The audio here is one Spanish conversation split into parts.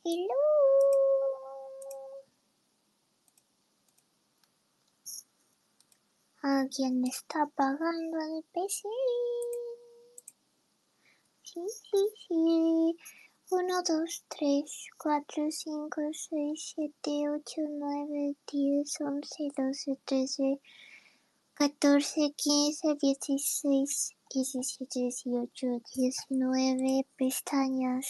Hello. ¿Alguien está apagando el PC? Sí. 1, 2, 3, 4, 5, 6, 7, 8, 9, 10, 11, 12, 13, 14, 15, 16, 17, 18, 19 pestañas.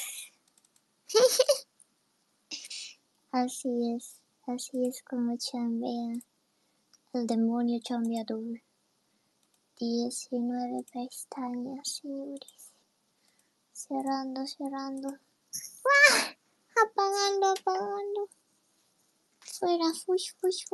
Así es como chambea el demonio chambeador. 19 pestañas, señores. Cerrando. ¡Ah! Apagando. Fuera, fush.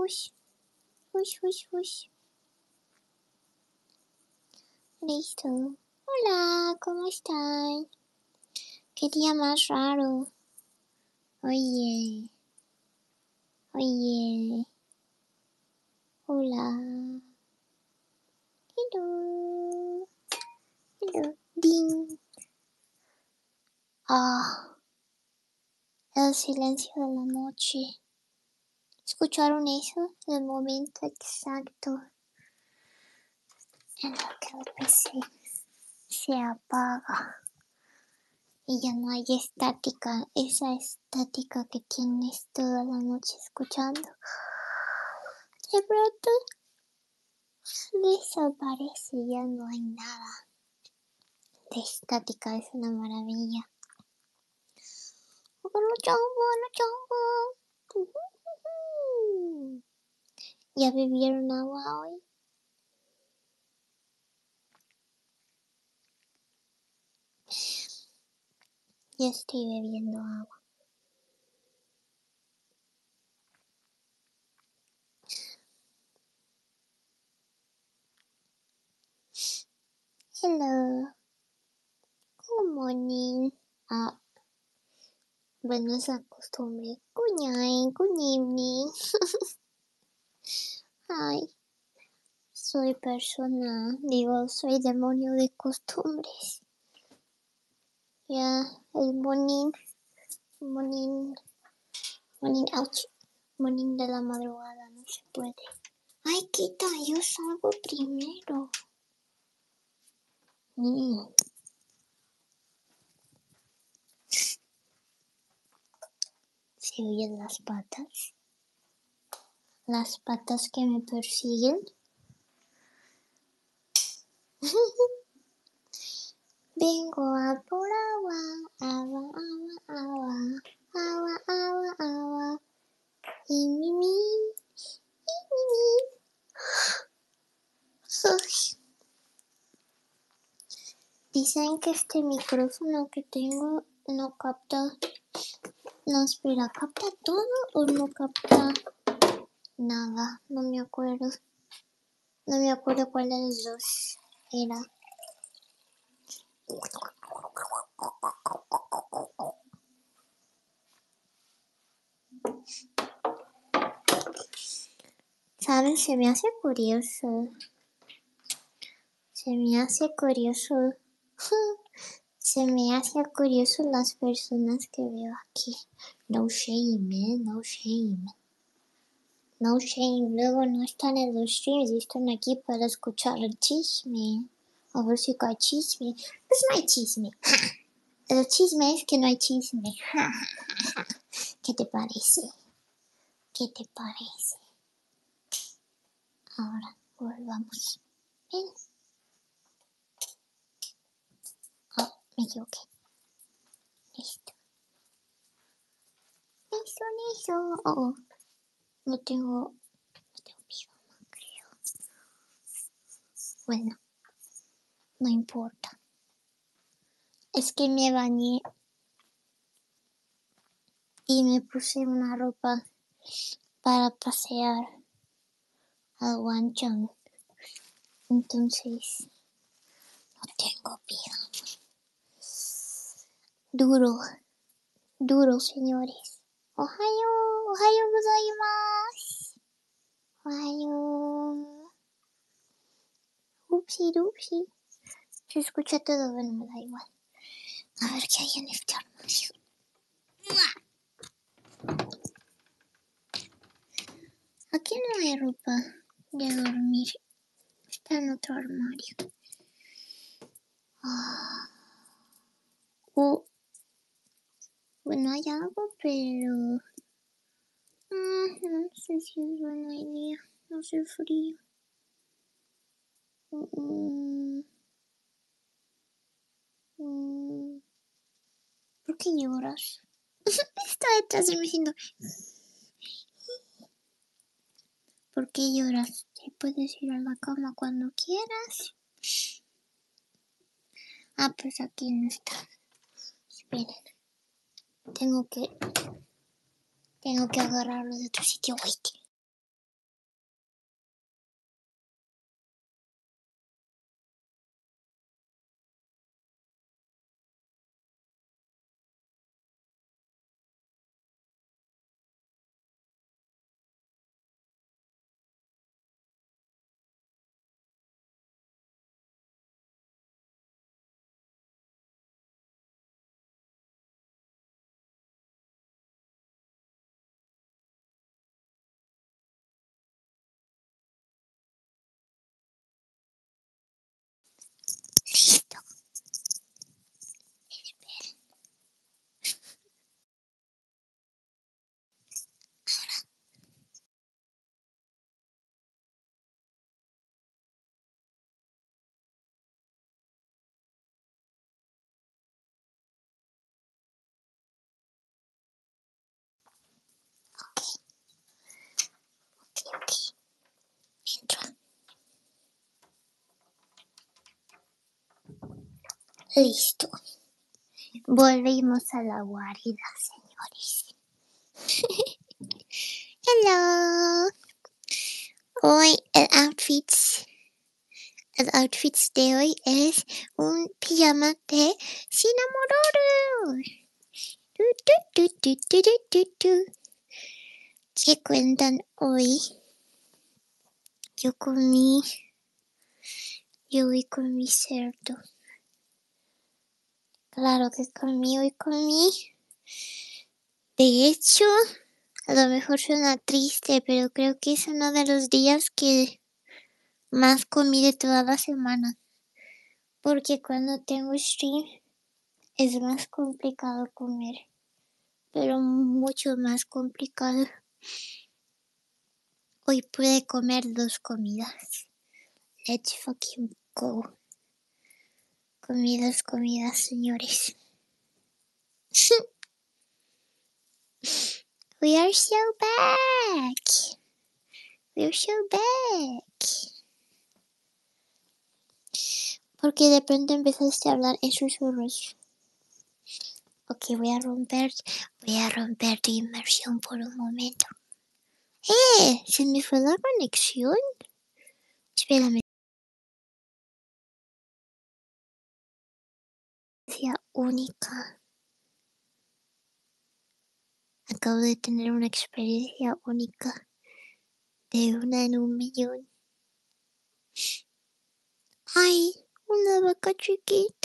Listo. Hola, ¿cómo están? Qué día más raro. Oye. Hola. Hello. Ding. El silencio de la noche. ¿Escucharon eso? El momento exacto en el que el PC se apaga y ya no hay estática, esa estática que tienes toda la noche escuchando. De pronto desaparece, ya no hay nada de estática, es una maravilla. ¿Ya bebieron agua hoy? Ya estoy bebiendo agua. Hello. Good morning. Bueno, esa costumbre. Good evening. Ay, soy demonio de costumbres. Ya, el morning, ouch, morning de la madrugada no se puede. Ay, quita, yo salgo primero. ¿Se oyen las patas? Las patas que me persiguen. Vengo a por agua. Y mimi. Dicen que este micrófono que tengo no capta. No, espera, ¿capta todo o no capta nada? No me acuerdo cuál de los dos era. ¿Saben? Se me hace curioso las personas que veo aquí. No shame, man, no shame. No shame. Luego no están en los streams y están aquí para escuchar el chisme. A ver si hay chisme. Pues no hay chisme. El chisme es que no hay chisme. ¿Qué te parece? Ahora volvamos. Ven. Me equivoqué. Listo. No tengo pijama, creo. Bueno, no importa. Es que me bañé y me puse una ropa para pasear al Wanchang. Entonces, no tengo pijama. Duro, señores. Ohayo gozaimasu. Ohayo. Upsi. Se escucha todo, bueno, me da igual. A ver qué hay en este armario. de ropa de dormir. Está en otro armario. Bueno, hay algo, pero no sé si es buena idea. No hace frío. ¿Por qué lloras? Está detrás de mí diciendo, ¿por qué lloras? Te puedes ir a la cama cuando quieras. Pues aquí no está. Esperen. Tengo que agarrarlo de otro sitio. Wait. Listo. Esperen. Ok. Entro. Listo. Volvimos a la guarida, señores. Hello. Hoy el outfit de hoy es un pijama de Cinnamororos. ¿Qué cuentan hoy? Yo hoy comí cerdo. Claro que hoy comí. De hecho, a lo mejor suena triste, pero creo que es uno de los días que más comí de toda la semana. Porque cuando tengo stream es más complicado comer. Pero mucho más complicado. Hoy pude comer 2 comidas. Let's fucking go. Comí 2 comidas, señores. We are so back. We're so back. Porque de pronto empezaste a hablar en susurros. Ok, voy a romper tu inmersión por un momento. ¿Se me fue la conexión? Espérame. Única. Acabo de tener una experiencia única. De 1 en 1.000.000. ¡Ay! Una vaca chiquita.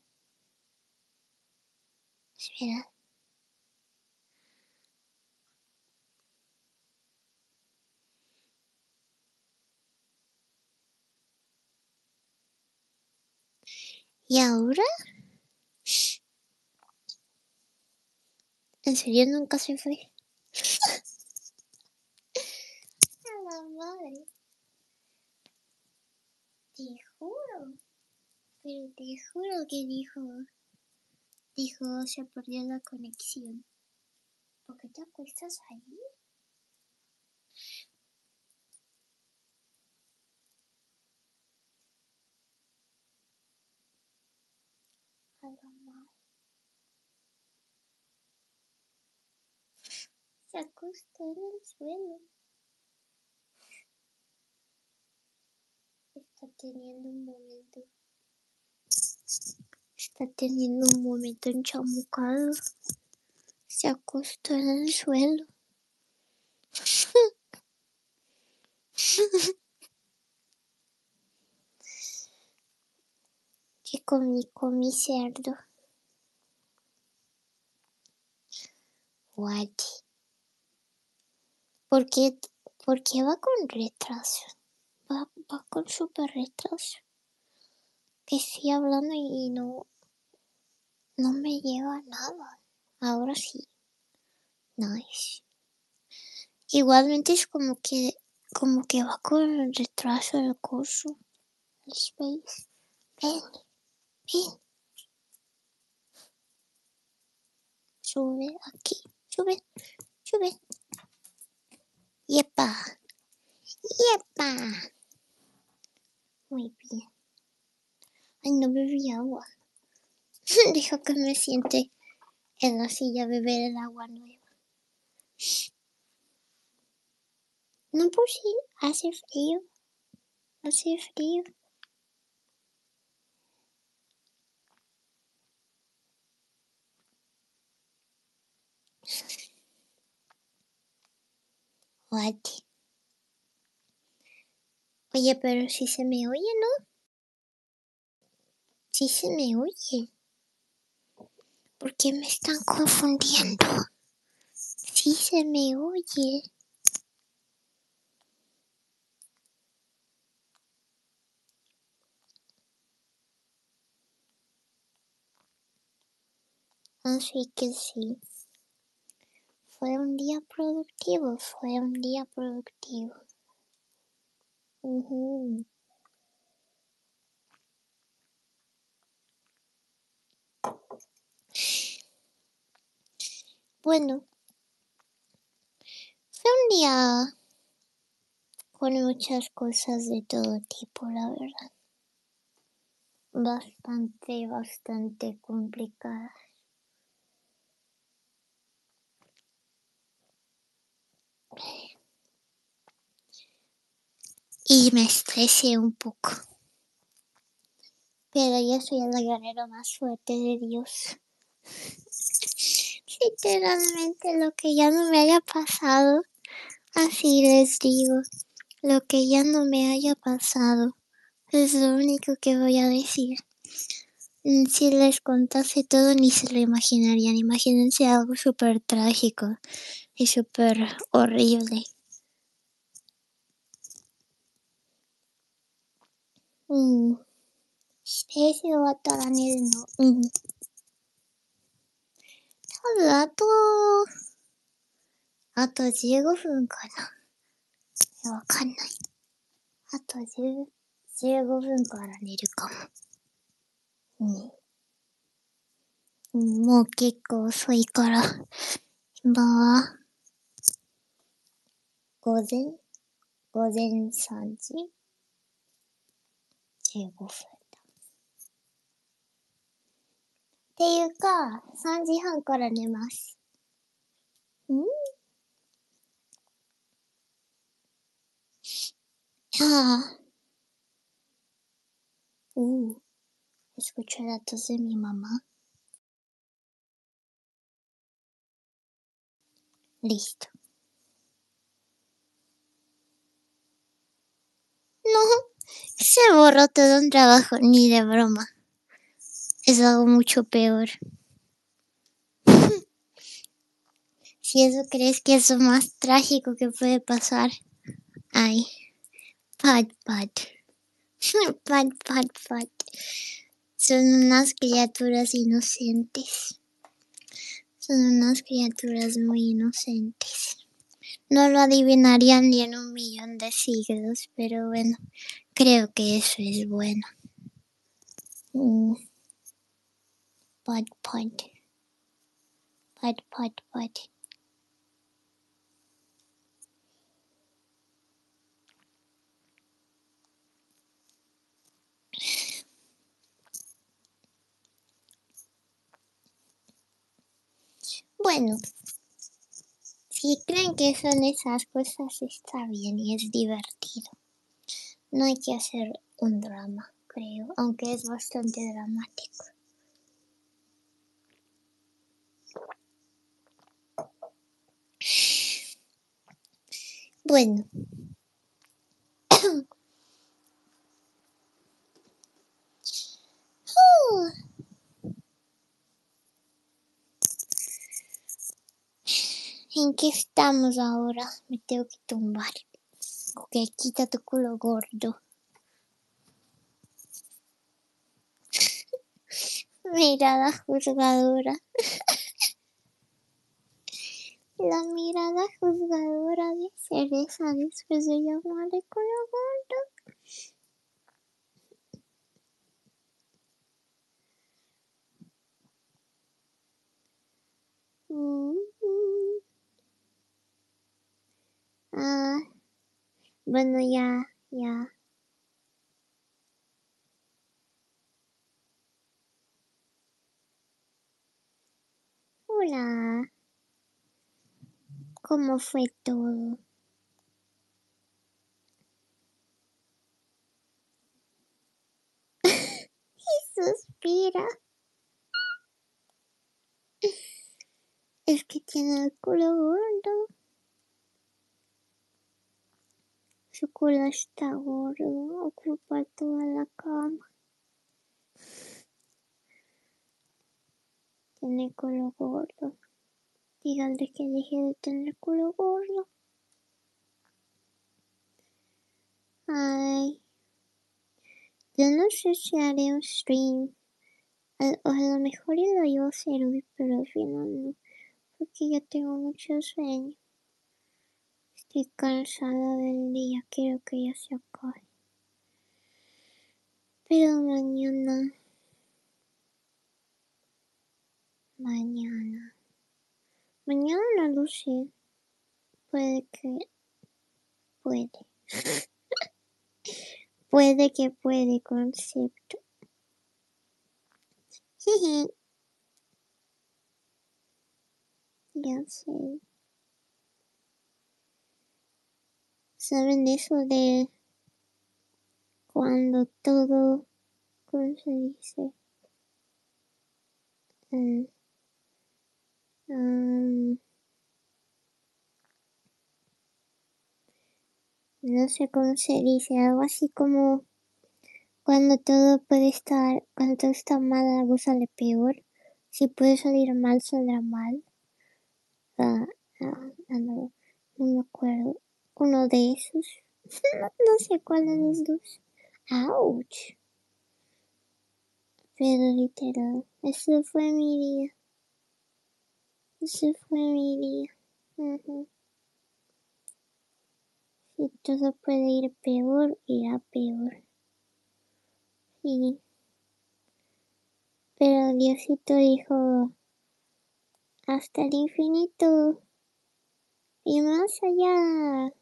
Espera. ¿Y ahora? ¿En serio nunca se fue? A la madre. Te juro. Pero te juro que dijo, se perdió la conexión. ¿Por qué te acuestas ahí? A la madre. Se acostó en el suelo. Está teniendo un momento enchamucado. Se acostó en el suelo. Que comí cerdo. What? ¿Por qué ¿Por qué va con retraso? Va con súper retraso. Que estoy hablando y no me lleva nada. Ahora sí. Nice. Igualmente es como que va con retraso el curso. El space. Ven, ven. Sube aquí. Sube, sube. Yepa. Yepa. Muy bien. Ay, no bebí agua. Deja que me siente en la silla a beber el agua nueva. No, por si hace frío. Hace frío. What? Oye, pero si se me oye, ¿no? Sí se me oye. ¿Por qué me están confundiendo? Sí se me oye. Así que sí. Fue un día productivo, fue un día productivo. Ujú. Bueno, fue un día con muchas cosas de todo tipo, la verdad. Bastante complicadas. Y me estresé un poco. Pero yo soy el guerrero más fuerte de Dios. Literalmente lo que ya no me haya pasado, así les digo, lo que ya no me haya pasado, es lo único que voy a decir. Si les contase todo ni se lo imaginarían, imagínense algo súper trágico y súper horrible. Spacey wa taranir no. 多分あと15分かな。いや、わかんない。あと15分から寝るかも。もう結構遅いから。今は午前3時15分。っていうか、3時半から寝ます。Ah, escucho la tos de mi mamá. Listo. No, se borró todo un trabajo, ni de broma. Es algo mucho peor. Si eso crees que es lo más trágico que puede pasar. Ay, Pat. Pat. Son unas criaturas inocentes. Son unas criaturas muy inocentes. No lo adivinarían ni en 1.000.000 de siglos, pero bueno, creo que eso es bueno. Pat. Bueno, si creen que son esas cosas, está bien y es divertido. No hay que hacer un drama, creo, aunque es bastante dramático. Bueno. ¿En qué estamos ahora? Me tengo que tumbar. Ok, quita tu culo gordo. Mirada juzgadora. La mirada juzgadora de Cereza después de llamarle culo gordo. Ah, bueno, ya. Hola, ¿cómo fue todo? Suspira. Es que tiene el culo gordo. Su culo está gordo, ocupa toda la cama. Tiene culo gordo. Díganle que deje de tener culo gordo. Ay, yo no sé si haré un stream. A lo mejor lo iba a hacer hoy, pero al final no. Porque ya tengo mucho sueño. Estoy cansada del día, quiero que ya se acabe. Pero mañana no lo sé. Puede que puede concepto. Jeje. Ya sé. ¿Saben eso de cuando todo, ¿cómo se dice? No sé cómo se dice, algo así como cuando cuando todo está mal, algo sale peor. Si puede salir mal, saldrá mal. No me acuerdo. Uno de esos. No sé cuál de los dos. Ouch. Pero literal, ese fue mi día. Si todo puede ir peor, irá peor. Sí. Pero Diosito dijo, hasta el infinito y más allá.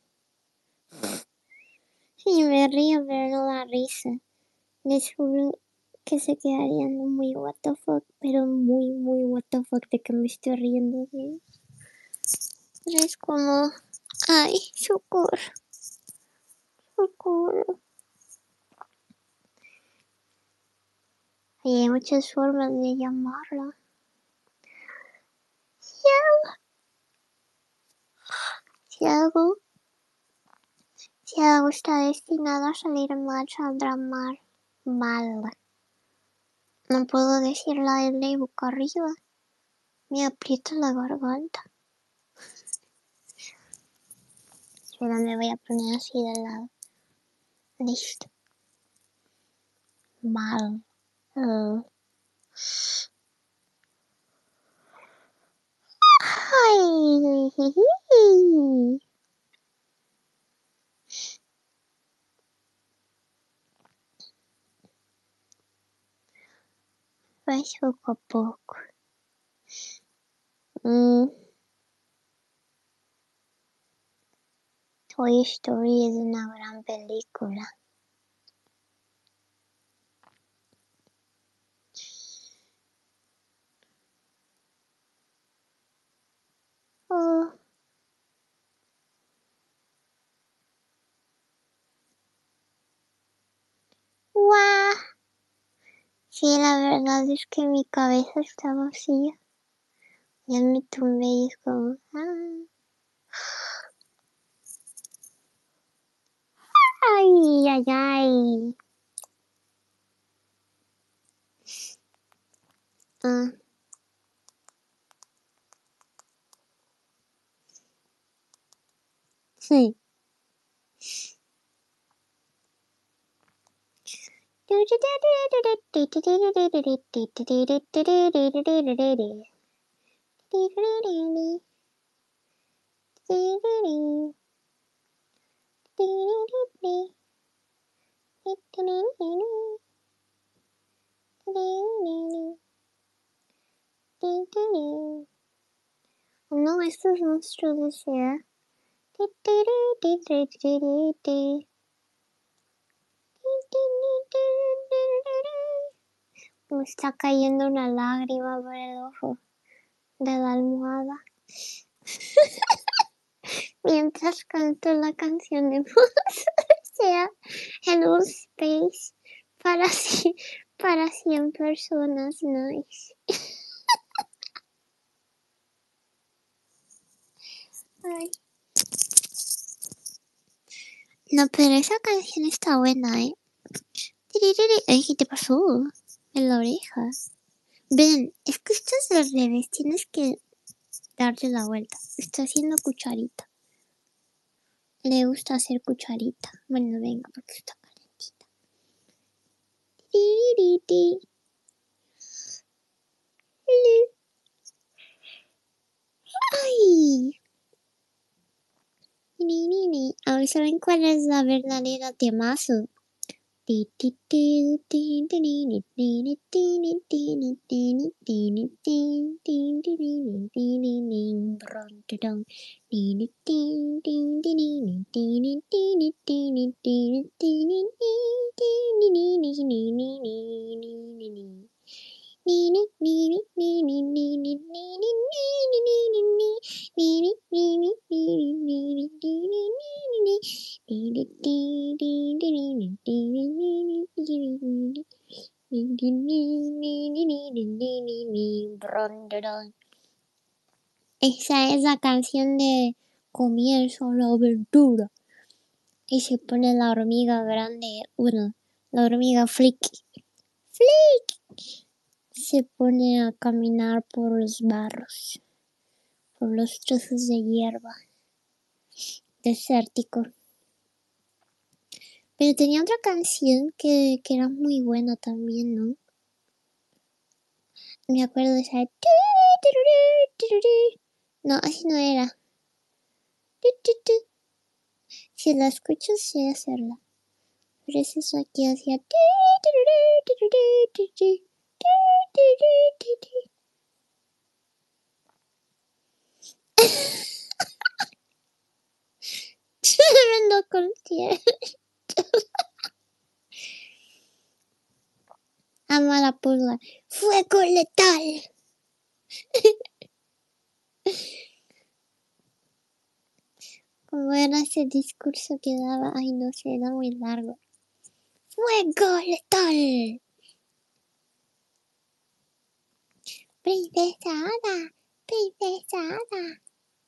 Y me río, pero no da risa. Les juro que se quedarían muy what the fuck, pero muy what the fuck de que me estoy riendo de. Pero es como, ay, socorro. Hay muchas formas de llamarla. Si algo está destinado a salir mal, saldrá mal. No puedo decir la L boca arriba. Me aprieta la garganta. Espera, me voy a poner así de lado. Listo. Mal. Ay. Vai poco a poco. Toy Story es una gran película. Oh. ¡Guau! Sí, la verdad es que mi cabeza está vacía. Ya me tumbé y es como. Ay. Sí. No, esto es monstruo de sea. Me está cayendo una lágrima por el ojo de la almohada. Mientras canto la canción de sea Hello Space para 100 personas, nice. Ay. No, pero esa canción está buena, ¿eh? Ay, ¿qué te pasó? En la oreja. Ven, es que esto es al revés, tienes que darle la vuelta. Está haciendo cucharita. Le gusta hacer cucharita. Bueno, venga, porque está calentita. ¡Ay! Ahora saben cuál es la verdadera temazo. Esa es la canción de Comienzo la aventura. Y se pone la hormiga grande, bueno, la hormiga Flick, se pone a caminar por los barros, por los trozos de hierba desértico. Pero tenía otra canción que era muy buena también, ¿no? Me acuerdo de esa de... No, así no era. Si la escucho, sé hacerla. Pero es eso aquí hacía... Tremendo concierto. Ama la pulga. ¡Fuego letal! Como era ese discurso que daba, ay no sé, era muy largo. ¡Fuego letal! Princesa Ada, princesa Ada.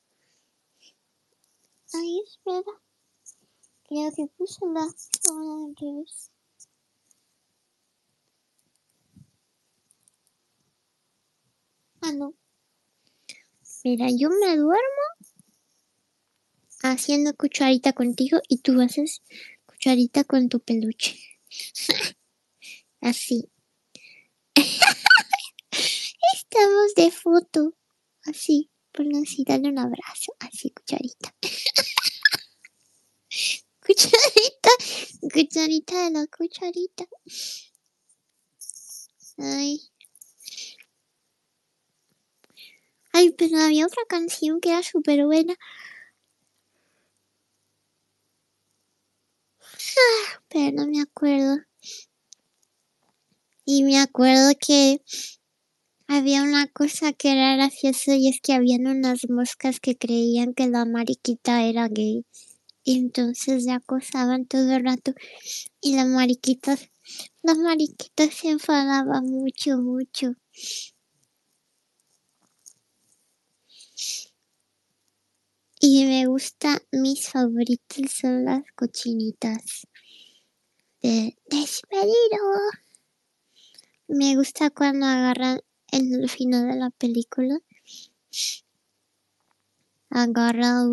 Ay, espera. Creo que puse la zona al revés. Ah, no. Mira, yo me duermo haciendo cucharita contigo y tú haces cucharita con tu peluche. Así. Estamos de foto. Así. Ponle así, dale un abrazo. Así, cucharita. Cucharita. Cucharita de la cucharita. Ay. Ay, pero había otra canción que era súper buena. Pero no me acuerdo. Y me acuerdo que había una cosa que era graciosa y es que habían unas moscas que creían que la mariquita era gay. Y entonces le acosaban todo el rato. Y la mariquita se enfadaba mucho, mucho. Y me gusta, mis favoritas son las cochinitas de Despedido. Me gusta cuando agarran en el final de la película. Agarra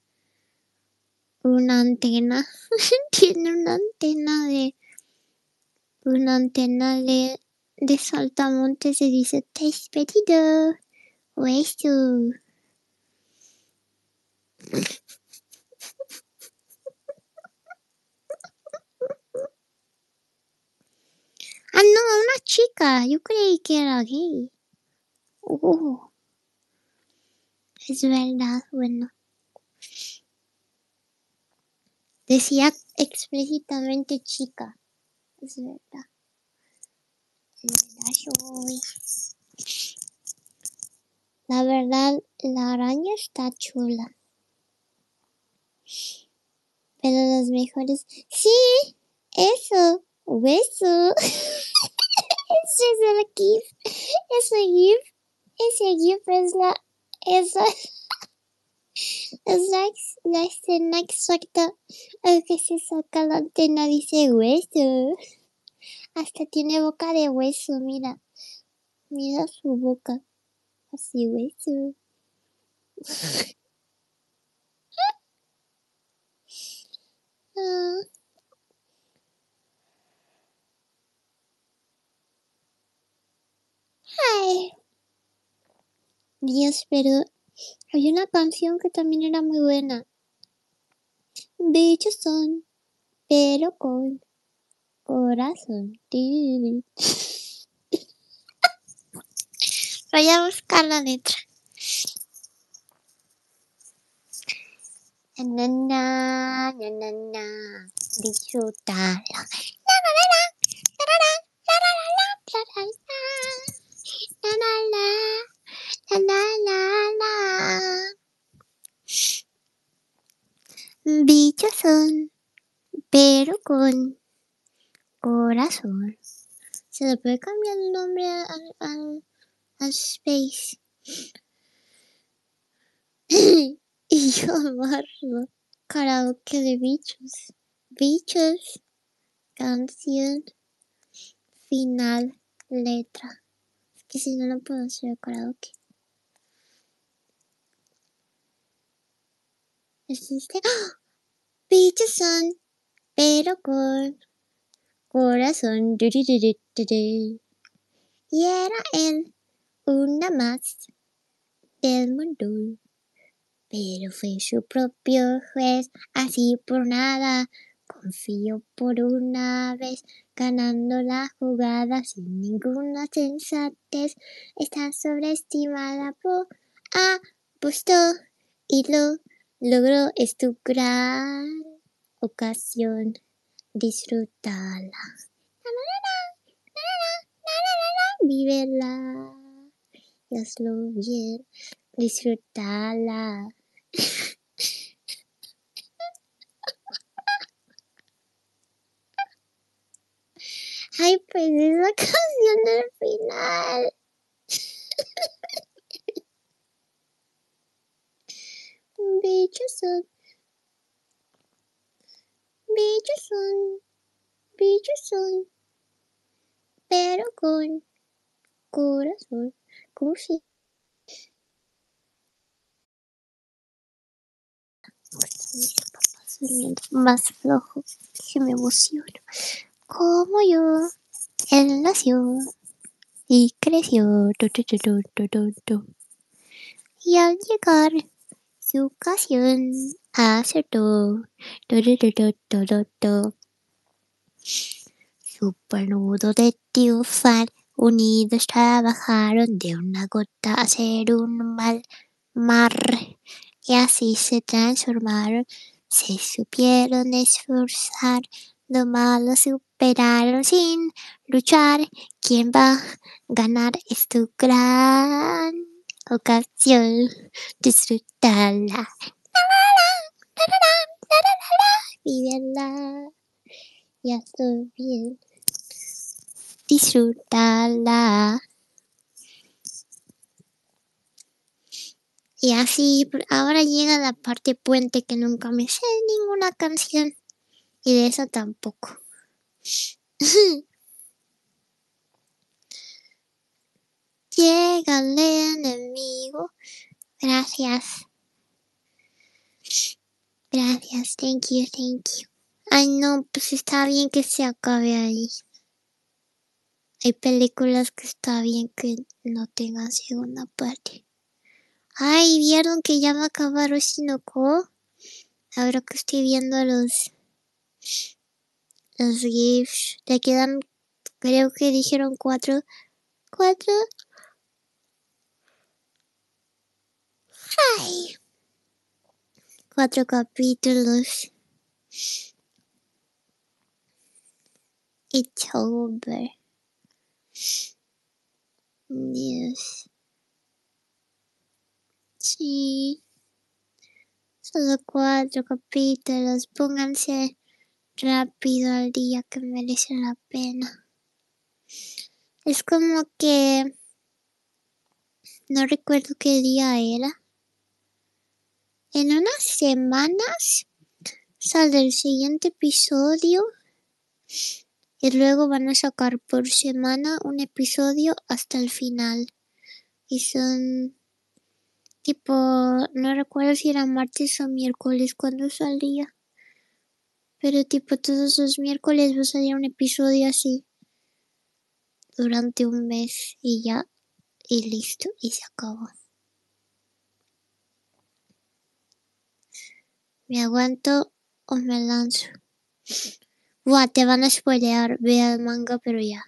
una antena. Tiene una antena Una antena de saltamontes se dice despedido. O eso. Ah, no, una chica. Yo creí que era gay. Es verdad, bueno. Decía explícitamente chica. Es verdad. La verdad, la araña está chula. Pero los mejores... ¡Sí! ¡Eso! ¡Beso! Ese es el GIF. Ese GIF es la escena exacta al que se saca la antena. Dice hueso. Hasta tiene boca de hueso, mira. Mira su boca. Así hueso. Ay. Dios, pero había una canción que también era muy buena. Bichos son, pero con corazón. Voy a buscar la letra. Na, na, na, na, na. Disfrútala. La, la, la, la, la, la, la, la, la, la, la, la, la, la. Bichos son, pero con corazón. Se le puede cambiar el nombre al Space. Y yo amarlo. Karaoke de bichos. Bichos. Canción. Final. Letra. Es que si no, no puedo hacer karaoke. Existe. ¡Oh! Bichos son, pero con corazón. Y era él, una más del mundo. Pero fue su propio juez, así por nada. Confío por una vez, ganando la jugada sin ninguna sensatez. Está sobreestimada, apostó y lo logró. Es tu gran ocasión, disfrútala. Vívela y hazlo bien, disfrútala. Ay, pues esa canción del final. Bichos son, bichos son, bichos son, pero con corazón. ¿Cómo se más flojo? Que me emociono. Como yo, él nació y creció. Y al llegar su ocasión acertó. Supernudo de triunfar, unidos trabajaron de una gota a hacer un mar. Y así se transformaron, se supieron esforzar, lo malo superaron sin luchar. ¿Quién va a ganar? Es tu gran ocasión, disfrutarla. Vívela y hazlo bien, disfrutarla. Y así, ahora llega la parte puente que nunca me sé ninguna canción. Y de eso tampoco. Llega el enemigo. Gracias. Gracias. Thank you. Ay, no, pues está bien que se acabe ahí. Hay películas que está bien que no tengan segunda parte. Ay, ¿vieron que ya va a acabar Oshinoko? Ahora que estoy viendo los GIFs, le quedan, creo que dijeron cuatro, ay, 4 capítulos. It's over. Dios. Sí, solo 4 capítulos. Pónganse rápido al día que merece la pena. Es como que no recuerdo qué día era. En unas semanas sale el siguiente episodio y luego van a sacar por semana un episodio hasta el final. Y son tipo, no recuerdo si era martes o miércoles cuando salía. Pero tipo todos los miércoles va a salir un episodio así durante un mes y ya, y listo, y se acabó. ¿Me aguanto o me lanzo? Buah, te van a spoilear, vea el manga, pero ya.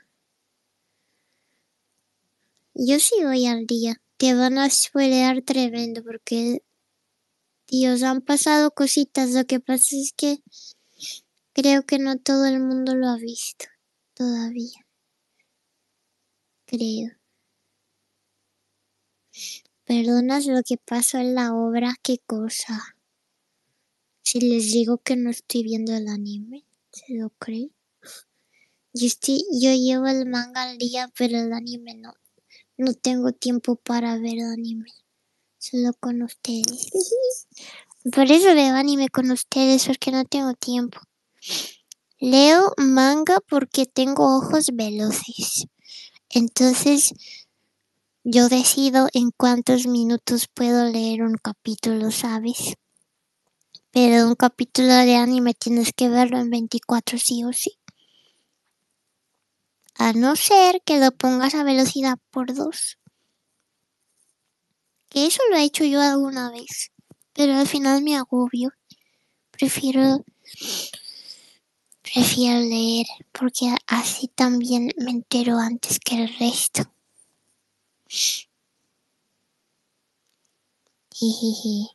Yo sí voy al día. Te van a spoilear tremendo porque, Dios, han pasado cositas. Lo que pasa es que creo que no todo el mundo lo ha visto todavía. Creo. ¿Perdonas lo que pasó en la obra? ¿Qué cosa? Si les digo que no estoy viendo el anime, ¿se lo creen? Yo llevo el manga al día, pero el anime no. No tengo tiempo para ver anime. Solo con ustedes. Por eso veo anime con ustedes, porque no tengo tiempo. Leo manga porque tengo ojos veloces. Entonces, yo decido en cuántos minutos puedo leer un capítulo, ¿sabes? Pero un capítulo de anime tienes que verlo en 24 sí o sí. A no ser que lo pongas a velocidad por 2. Que eso lo he hecho yo alguna vez. Pero al final me agobio. Prefiero leer. Porque así también me entero antes que el resto. Jijiji.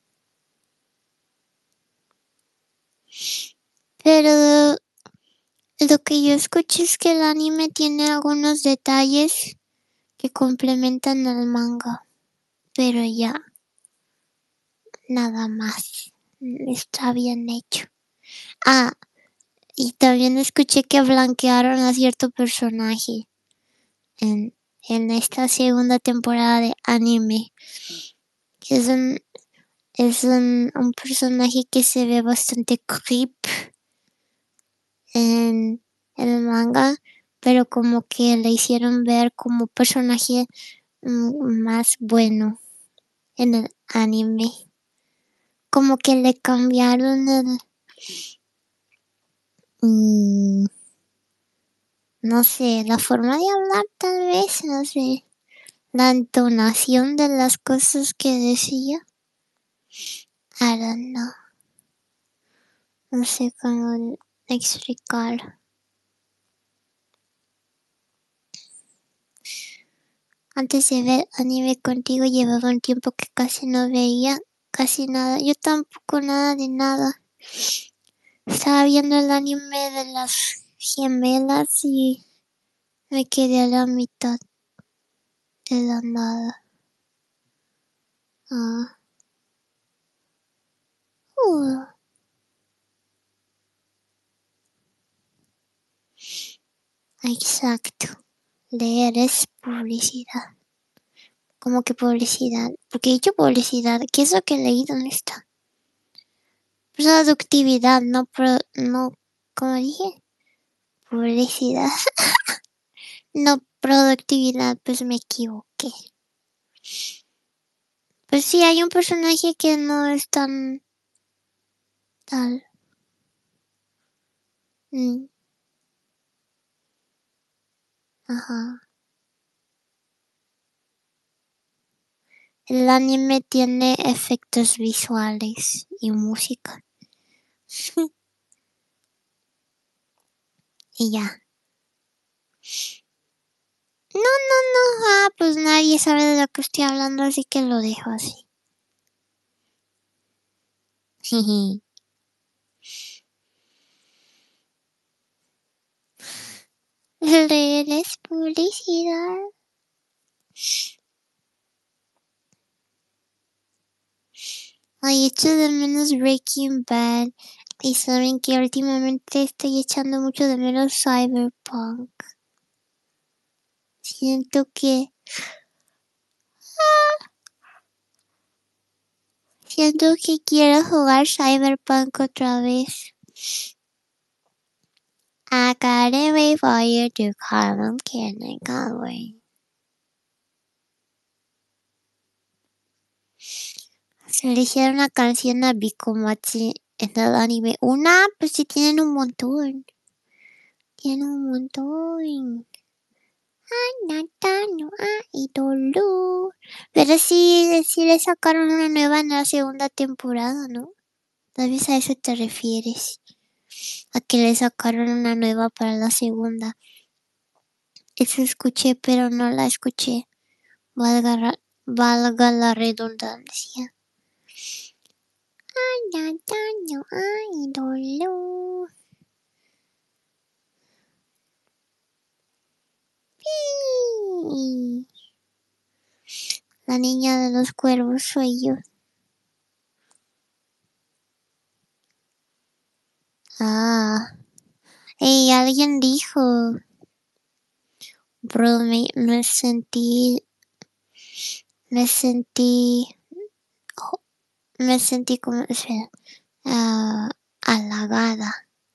Pero lo que yo escuché es que el anime tiene algunos detalles que complementan al manga. Pero ya, nada más. Está bien hecho. Ah, y también escuché que blanquearon a cierto personaje en, en esta segunda temporada de anime. Que es un personaje que se ve bastante creep en el manga, pero como que le hicieron ver como personaje más bueno en el anime. Como que le cambiaron no sé, la forma de hablar tal vez, no sé, la entonación de las cosas que decía. I don't know. No sé cómo explicar. Antes de ver anime contigo llevaba un tiempo que casi no veía casi nada. Yo tampoco nada de nada. Estaba viendo el anime de las gemelas y me quedé a la mitad de la nada. Ah. Uh. Exacto. Leer es publicidad. ¿Cómo que publicidad? Porque he dicho publicidad. ¿Qué es lo que leí? ¿Dónde está? Productividad, no, ¿cómo dije? Publicidad. No, productividad, pues me equivoqué. Pues sí, hay un personaje que no es tan tal. Ajá. El anime tiene efectos visuales y música. Y ya. No, no, no. Pues nadie sabe de lo que estoy hablando, así que lo dejo así. Leer es publicidad. Ay, echo de menos Breaking Bad. Y saben que últimamente estoy echando mucho de menos Cyberpunk. Siento que quiero jugar Cyberpunk otra vez. I gotta wait for you to come, can I can't wait. Se le hicieron una canción a Bikomachi en el anime. Pues sí tienen un montón. Tienen un montón. Anatano, idolo. Pero sí le sacaron una nueva en la segunda temporada, ¿no? Tal vez a eso te refieres. A que le sacaron una nueva para la segunda. Eso escuché, pero no la escuché. Valga la redundancia. Anatano, idolo. La niña de los cuervos soy yo. Y alguien dijo, bro, me sentí, me sentí, me sentí como, espera, halagada.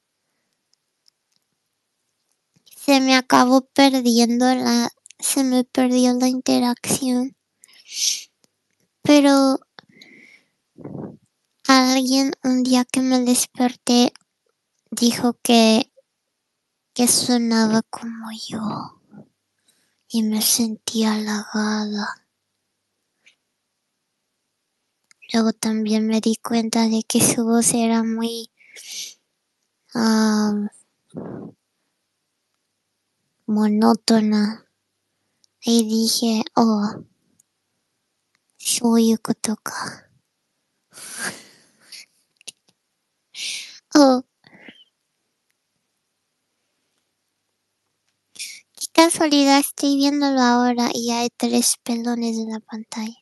Se me perdió la interacción. Pero alguien un día que me desperté dijo que sonaba como yo y me sentí halagada. Luego también me di cuenta de que su voz era muy monótona y dije, soy Yukotoka. Qué casualidad, estoy viéndolo ahora y hay 3 pelones en la pantalla.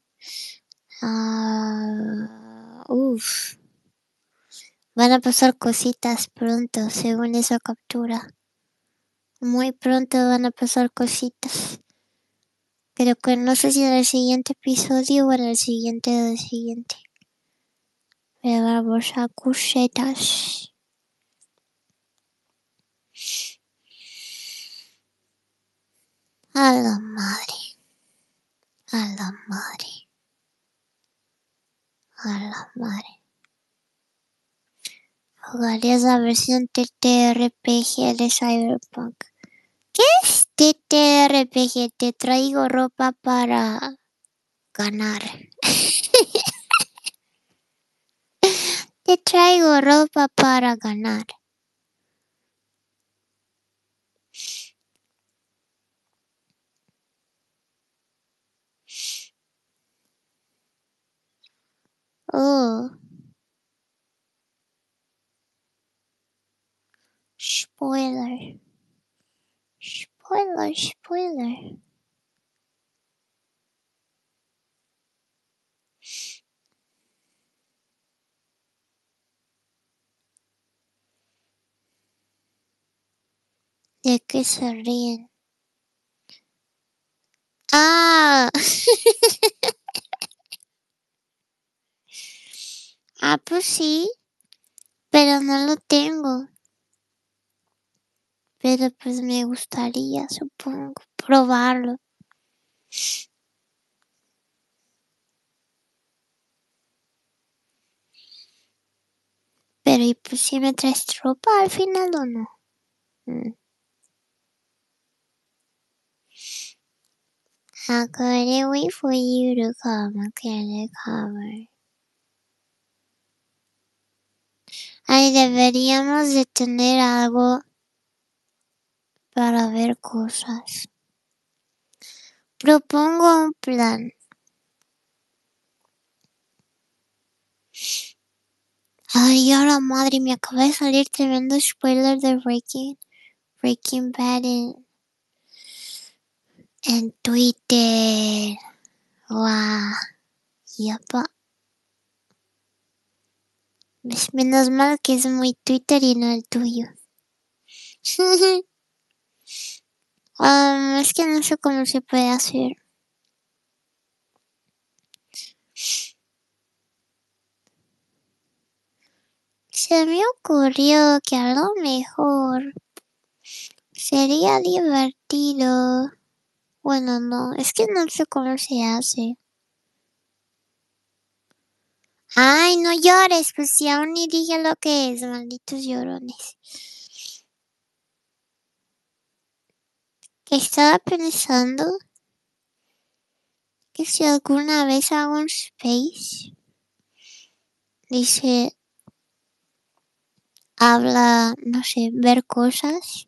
Van a pasar cositas pronto, según esa captura. Muy pronto van a pasar cositas. Pero que no sé si en el siguiente episodio o en el siguiente del siguiente. Pero vamos a cositas. A la madre. A la madre. A la madre. Jugarías la versión TTRPG de Cyberpunk. ¿Qué es TTRPG? Te traigo ropa para ganar. Te traigo ropa para ganar. Spoiler. Spoiler, spoiler. ¿De qué se ríen? Pues sí, pero no lo tengo. Pero pues me gustaría, supongo, probarlo. Pero ¿y pues si me traes ropa al final o no? I couldn't wait for you to come. I can't cover. Ay, deberíamos de tener algo para ver cosas. Propongo un plan. Ay, ahora madre, me acaba de salir tremendo spoiler de Breaking Bad en Twitter. Wow. Yapa. Es menos mal que es muy Twitter y no el tuyo. Es que no sé cómo se puede hacer. Se me ocurrió que a lo mejor sería divertido. Bueno, no, es que no sé cómo se hace. Ay, no llores, pues si aún ni dije lo que es, malditos llorones. Que estaba pensando que si alguna vez hago un space, dice, habla, no sé, ver cosas.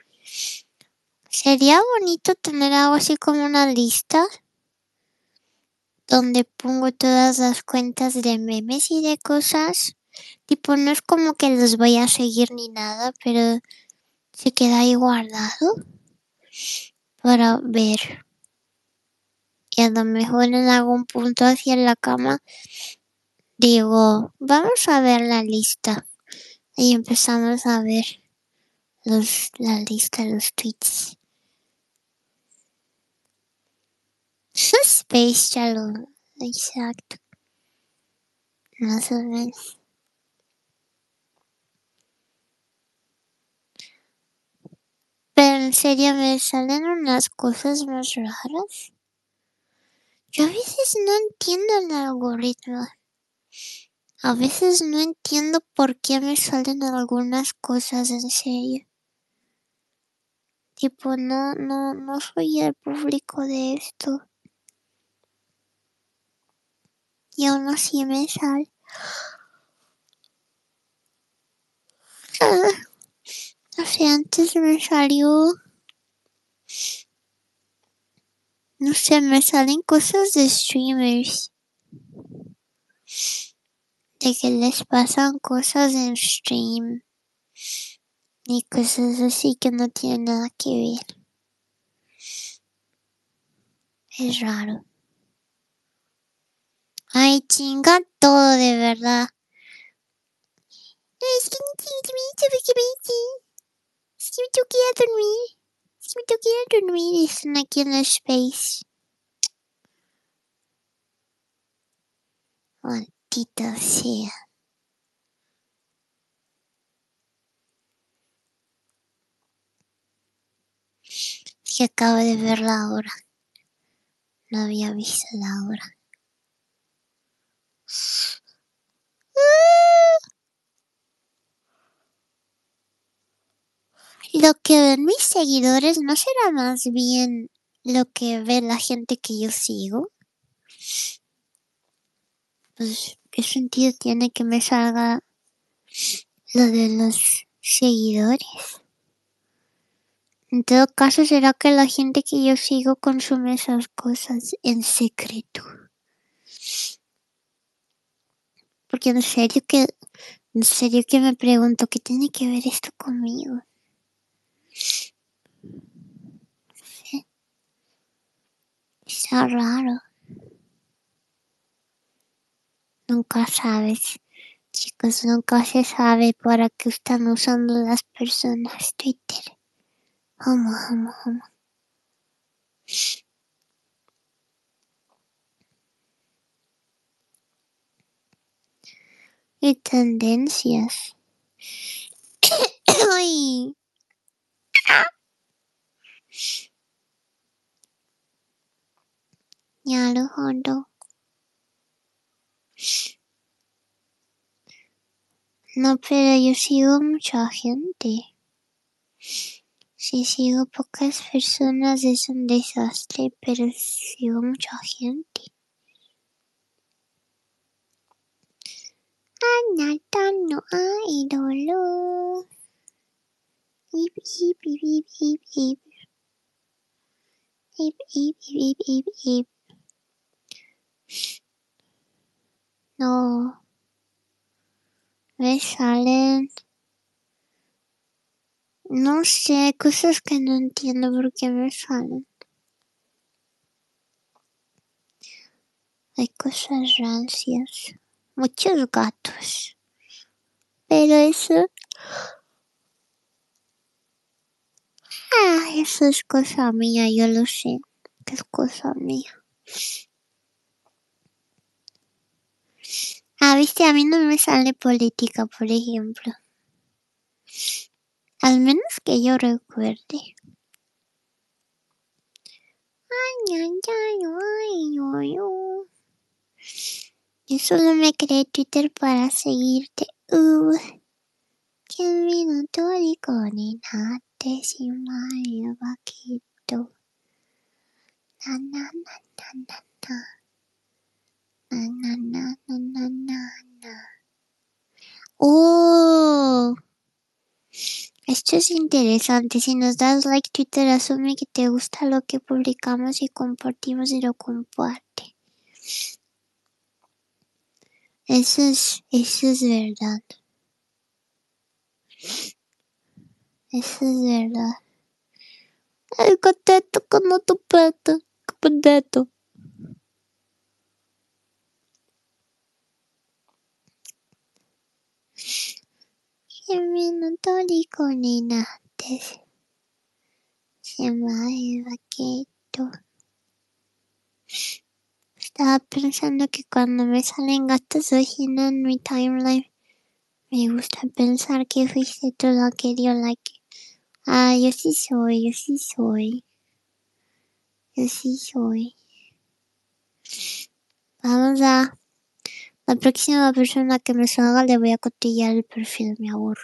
Sería bonito tener algo así como una lista donde pongo todas las cuentas de memes y de cosas. Tipo, no es como que los voy a seguir ni nada, pero se queda ahí guardado para ver. Y a lo mejor en algún punto hacia la cama digo, vamos a ver la lista. Y empezamos a ver la lista, los tweets. Space Shuttle, exacto. Más o menos. Pero en serio me salen unas cosas más raras. Yo a veces no entiendo el algoritmo. A veces no entiendo por qué me salen algunas cosas en serio. Tipo, no soy el público de esto. Y aún así me sale. O sea, antes me salió. No sé, me salen cosas de streamers. De que les pasan cosas en stream. Y cosas así que no tienen nada que ver. Es raro. Ay, chinga todo, de verdad. Es que no tiene que ver. Es que me tengo que ir a dormir. Es que me tengo que ir a dormir. Están aquí en el space. Maldita sea. Es que acabo de ver la hora. No había visto la hora. Lo que ven mis seguidores no será más bien lo que ve la gente que yo sigo. Pues, ¿qué sentido tiene que me salga lo de los seguidores? En todo caso, será que la gente que yo sigo consume esas cosas en secreto. Porque en serio que me pregunto, ¿qué tiene que ver esto conmigo? ¿Sí? Está raro. Nunca sabes. Chicos, nunca se sabe para qué están usando las personas Twitter. Homo. Y tendencias. Ay. Ya lo jodo. No, pero yo sigo mucha gente. Si sigo pocas personas es un desastre, pero si sigo mucha gente. Anata no hay dolor. Ip, ip, ip, ip, ip, ip. Ip, ip, ip, ip, ip. No. Me salen. No sé, cosas que no entiendo por qué me salen. Hay cosas rancias. Muchos gatos. Pero eso. Eso es cosa mía, yo lo sé. Que es cosa mía. Viste, a mí no me sale política, por ejemplo. Al menos que yo recuerde. Yo solo me creé Twitter para seguirte. 君の虜になってしまえばきっと。なななななな。ななななななな。Oh, esto es interesante. Si nos das like, Twitter asume que te gusta lo que publicamos y compartimos y lo comparte. Eso es verdad. Eso es verdad. Ay, contento con tu peto. Contento. Kimi no toriko ni natte shimae wa kitto. Estaba pensando que cuando me salen gatos Ojina en mi timeline, me gusta pensar que fuiste tú la que dio like. Yo sí soy, yo sí soy. Yo sí soy. Vamos a... La próxima persona que me salga le voy a cotillar el perfil, me aburro.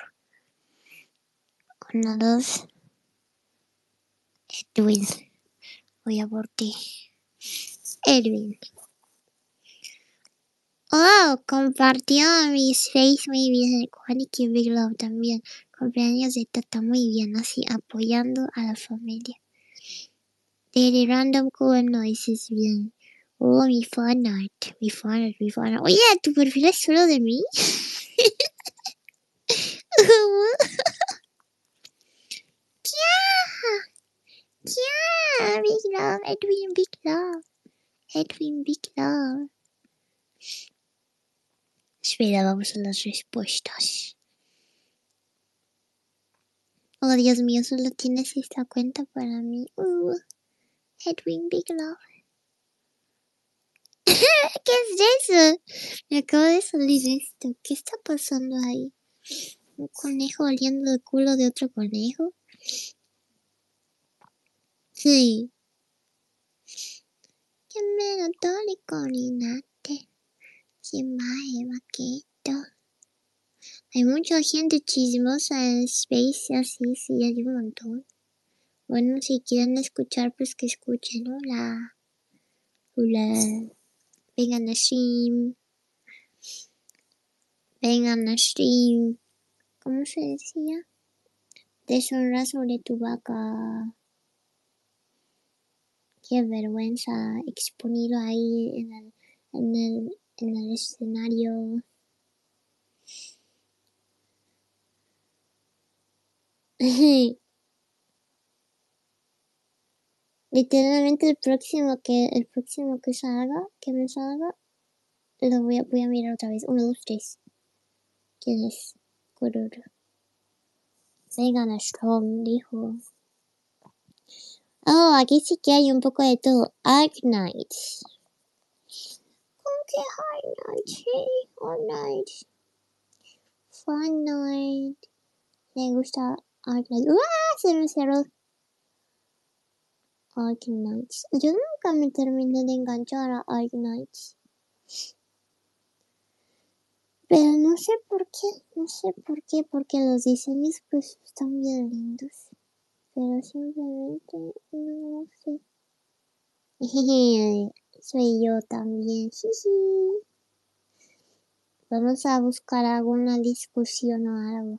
1, 2. Edwin. Voy a por ti. Edwin. Oh, compartió mis face muy bien. Juan y que Big Love también. Cumpleaños de Tata muy bien, así apoyando a la familia. Daily Random Cool Noises bien. Oh, mi fanart. Oye, ¿tu perfil es solo de mí? ¡Ya! Big Love, Edwin Big Love. Edwin Big Love. Espera, vamos a las respuestas. Oh, Dios mío, solo tienes esta cuenta para mí. Edwin Big Love. ¿Qué es eso? Me acaba de salir esto. ¿Qué está pasando ahí? ¿Un conejo oliendo el culo de otro conejo? Sí. Que me lo toriko ni natte shimae wa kitto. Hay mucha gente chismosa en Space, así, sí, hay un montón. Bueno, si quieren escuchar, pues que escuchen. Hola. Hola. Vengan a stream. Vengan a stream. ¿Cómo se decía? Deshonra sobre tu vaca. Qué vergüenza exponido ahí en el escenario. Literalmente el próximo que salga, que me salga, lo voy a mirar otra vez. 1, 2, 3. ¿Quién es? Kururu. Megan Strong dijo. Oh, aquí sí que hay un poco de todo. Arknight. ¿Cómo que Arknight? Sí, Arknight. Fun Night. Me gusta Arknight. Se me cerró. Arknight. Yo nunca me terminé de enganchar a Arknight. Pero no sé por qué, porque los diseños pues están bien lindos. pero simplemente no lo sé. Soy yo también. Jiji. Vamos a buscar alguna discusión o algo.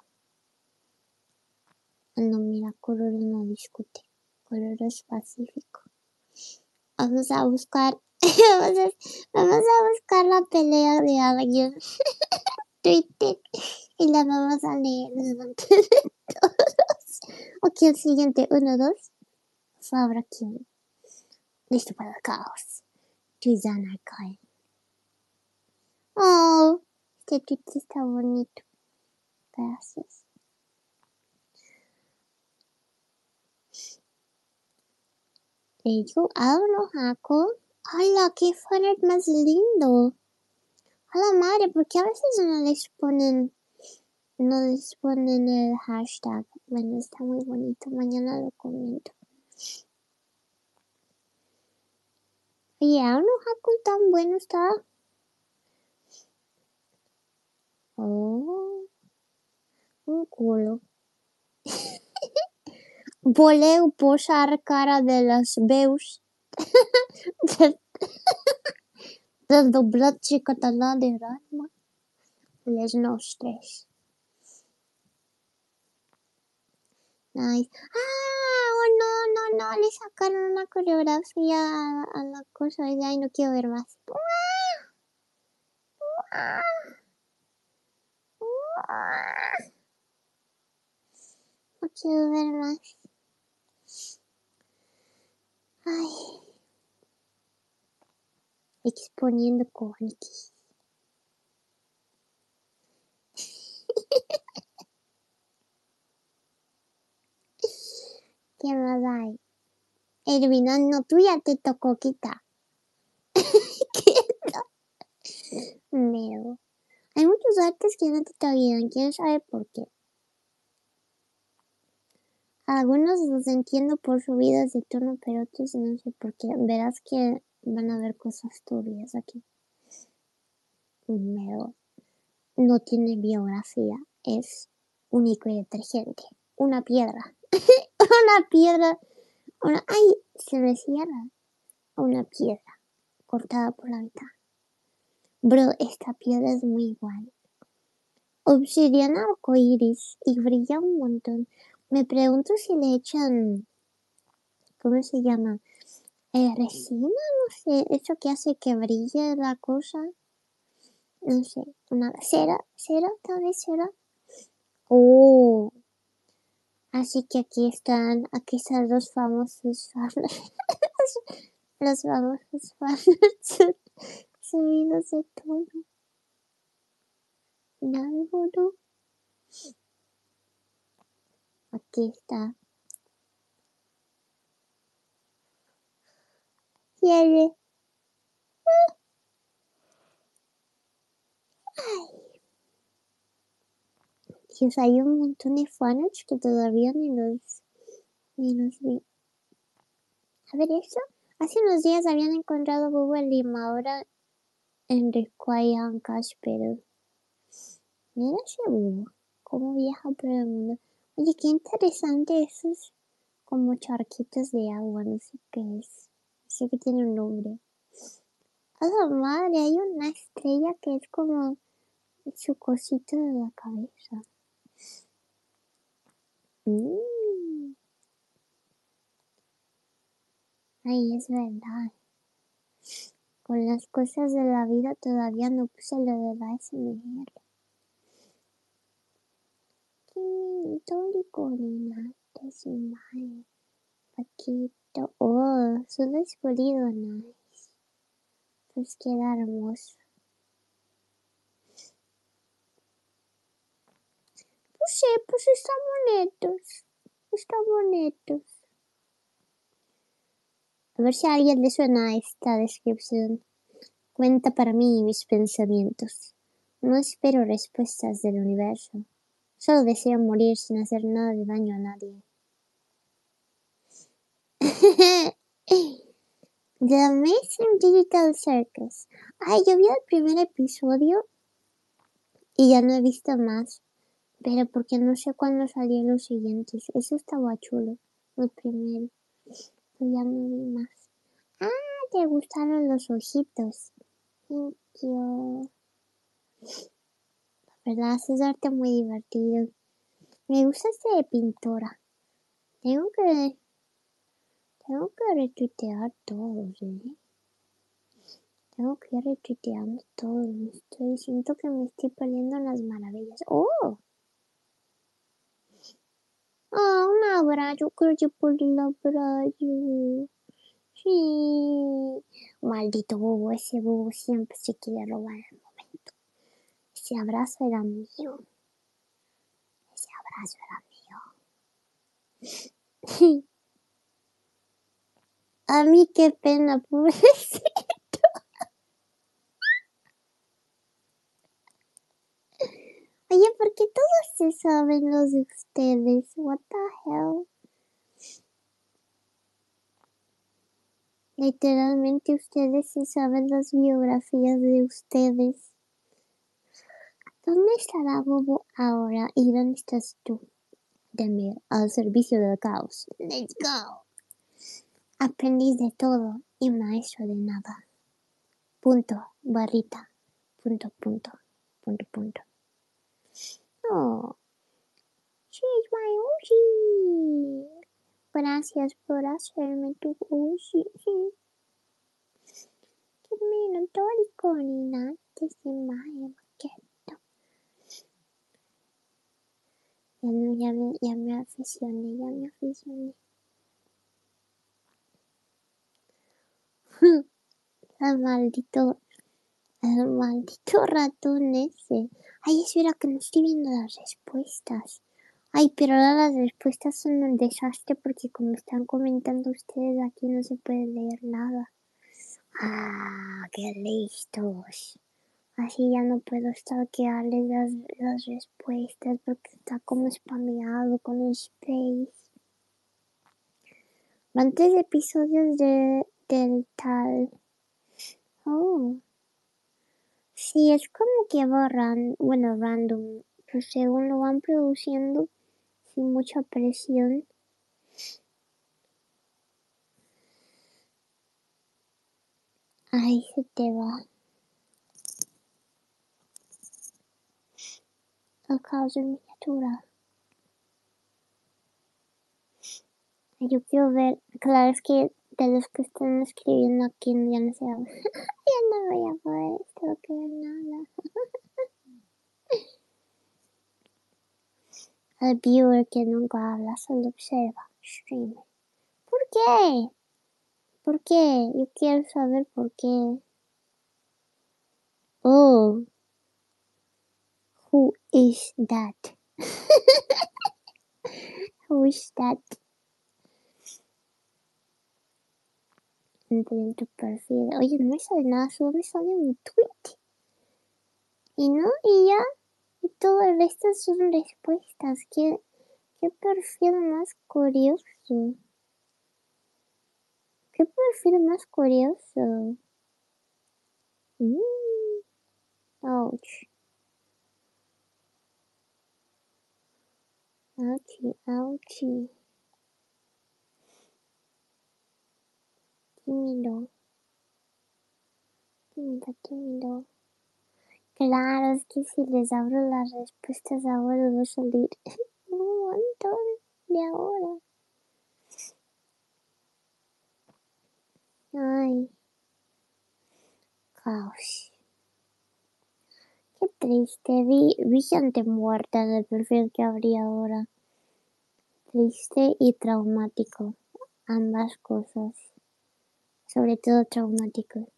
No, mira, Kuroro no discute. Kuroro es pacífico. Vamos a buscar. Vamos a buscar la pelea de alguien. Twitter. Y la vamos a leer delante de todos. Ok, el siguiente. 1, 2. Fabra Kyun. Listo para el caos. Trizana Kai. Oh, este tweet está bonito. Gracias. Yo hablo, Jaco. ¡Hala, qué fanart más lindo! A la madre, porque a veces no les ponen el hashtag. Bueno, está muy bonito. Mañana lo comento. Oye, hablo, Jaco, tan bueno está. Oh, un culo. Voleu posar cara de les veus del doblatge català de Ranma. Les nostres. Nice. ¡Ah! Oh, no, le sacaron una coreografía a la cosa. Ay, no quiero ver más. No quiero ver más. Ay. Exponiendo cómics. ¿Qué más hay? Erwin, no, tú ya te tocó quitar. No. Hay muchos artes que no te tollan, quién sabe por qué. Algunos los entiendo por subidas de tono, pero otros no sé por qué. Verás que van a haber cosas turbias aquí. Pero no tiene biografía, es único y detergente. Una piedra. Una piedra. ¡Ay! Se me cierra. Una piedra cortada por la mitad. Bro, esta piedra es muy igual. Obsidiana arcoíris y brilla un montón. Me pregunto si le echan. ¿Cómo se llama? Resina, no sé. Eso que hace que brille la cosa. No sé. Una cera, tal vez cera. Oh. Así que aquí están los famosos fanarts. Los famosos fanarts subidos de tono. Naruto. Aquí está. Cierre. Dios, hay un montón de fanarts que todavía ni los vi. A ver, esto. Hace unos días habían encontrado Google y ahora en Requiem Cash, pero mira ese Bubba, cómo viaja por el mundo. Oye, qué interesante esos como charquitos de agua, no sé qué es. Sé que tiene un nombre. A la madre, hay una estrella que es como su cosito de la cabeza. Ay, es verdad. Con las cosas de la vida todavía no puse lo de la ASMR. Tori Smile. Paquito. Oh, solo es pulido, nice. Pues queda hermoso. Pues están bonitos. Están bonitos. A ver si a alguien le suena esta descripción. Cuenta para mí mis pensamientos. No espero respuestas del universo. Solo deseo morir sin hacer nada de daño a nadie. The Amazing Digital Circus. Ay, yo vi el primer episodio y ya no he visto más. Pero porque no sé cuándo salieron los siguientes. Eso estaba chulo. el primero. Pero ya no vi más. Ah, te gustaron los ojitos. Thank you. La verdad, haces arte muy divertido. Me gusta este de pintora. Tengo que retuitear todos, ¿eh? Tengo que ir retuiteando todos. Siento que me estoy perdiendo las maravillas. ¡Oh! ¡Ah, un abrazo! Gracias por el abrazo. Sí. Maldito bobo, ese bobo siempre se quiere robar el momento. Ese abrazo era mío. Ese abrazo era mío. A mí qué pena, pobrecito. Oye, ¿por qué todos se saben los de ustedes? What the hell? Literalmente ustedes se saben las biografías de ustedes. ¿Dónde estará Bobo ahora? ¿Y dónde estás tú? Demir, al servicio del caos. Let's go. Aprendiz de todo y maestro de nada. Punto, barrita. Punto, punto. Punto, punto. Oh, she's my Uzi. Gracias por hacerme tu Uzi. Que me no tórico ni nada. Que se me quieto. Ya me aficioné. El maldito ratón ese. Ay, espera que no estoy viendo las respuestas. Ay, pero ahora las respuestas son un desastre porque como están comentando ustedes aquí no se puede leer nada. Ah, qué listos. Así ya no puedo stalkearles las respuestas porque está como spameado con el space. Van 3 episodios del tal. Oh. Sí, es como que va random, pues según lo van produciendo sin mucha presión. Ahí se te va. El caos en miniatura. Yo quiero ver, claro, es que de los que están escribiendo aquí ya no sé, ya no voy a poder ver nada. El viewer que nunca habla, solo observa. Streamer. ¿Por qué? ¿Por qué? Yo quiero saber por qué. Oh. Who is that? Who is that? Entré en tu perfil. Oye, no me sale nada, solo me sale un tweet. Y no, y ya. Y todo el resto son respuestas. ¿Qué perfil más curioso? ¿Qué perfil más curioso? Ouch. Ouchie, ouchie. Tímido. Tímido. Claro, es que si les abro las respuestas ahora va a salir un montón de ahora. Ay. Caos. Qué triste. Vi gente muerta en el perfil que abrí ahora. Triste y traumático. Ambas cosas. Sobre todo traumático.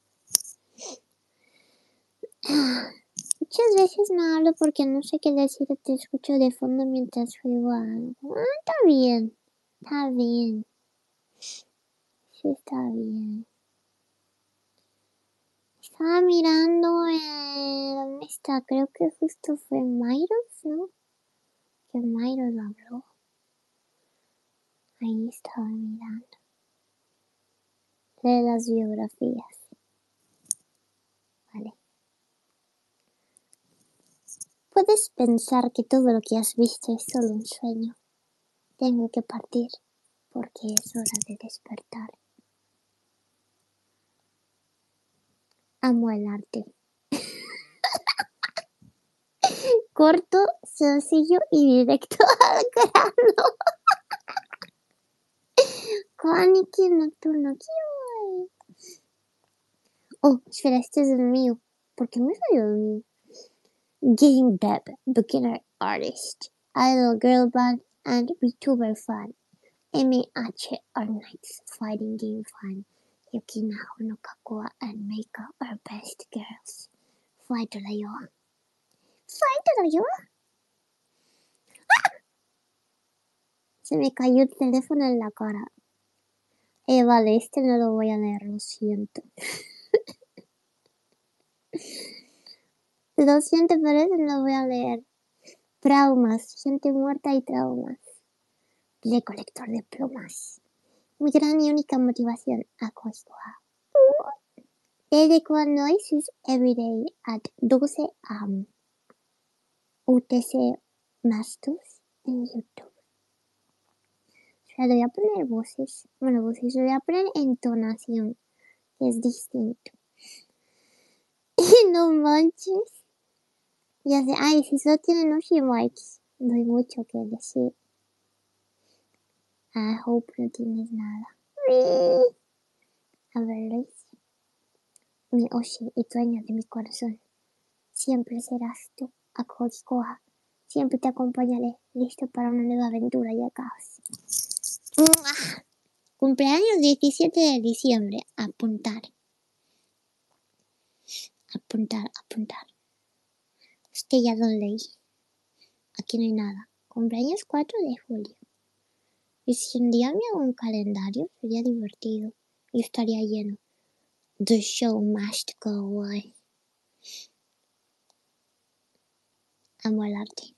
Muchas veces no hablo porque no sé qué decir. Te escucho de fondo mientras juego algo. Está bien. Está bien. Sí, está bien. Estaba mirando. ¿Dónde está? Creo que justo fue Myros, ¿no? Que Myros habló. Ahí estaba mirando. De las biografías. Vale. Puedes pensar que todo lo que has visto es solo un sueño. Tengo que partir. porque es hora de despertar. Amo el arte. Corto, sencillo y directo al grano. Kaneki nocturno. ¡Kioi! Oh, espera, este es el mío. ¿Por qué me salió el mío? Game Dev, Beginner Artist, Idol Girl Band, and VTuber Fan. MH are Knights Fighting Game Fan. Yukinaho no Kakoa and Meika are best girls. Fight to the yo. Fight to the yo. Se me cayó el teléfono en la cara. Vale, este no lo voy a leer, lo siento. Lo siento, pero este no lo voy a leer. Traumas, gente muerta y traumas. Recolector de plumas. Mi gran y única motivación, Akoiskoa. They record noises every day at 12 a.m. UTC Masters en YouTube. O sea, le voy a poner voces. Bueno, voces, le voy a poner entonación, que es distinto. No manches. Ya sé, ay, si solo tienen 8 likes, no hay mucho que decir. I hope no tienes nada. A ver, Luis. Mi Oshi y dueño de mi corazón. Siempre serás tú, Akoikoa. Siempre te acompañaré, listo para una nueva aventura y el caos. Cumpleaños 17 de diciembre. Apuntar. Apuntar, apuntar. Este ya lo leí. Aquí no hay nada. Cumpleaños 4 de julio. Y si un día me hago un calendario, sería divertido. Y estaría lleno. The show must go on. Amo el arte.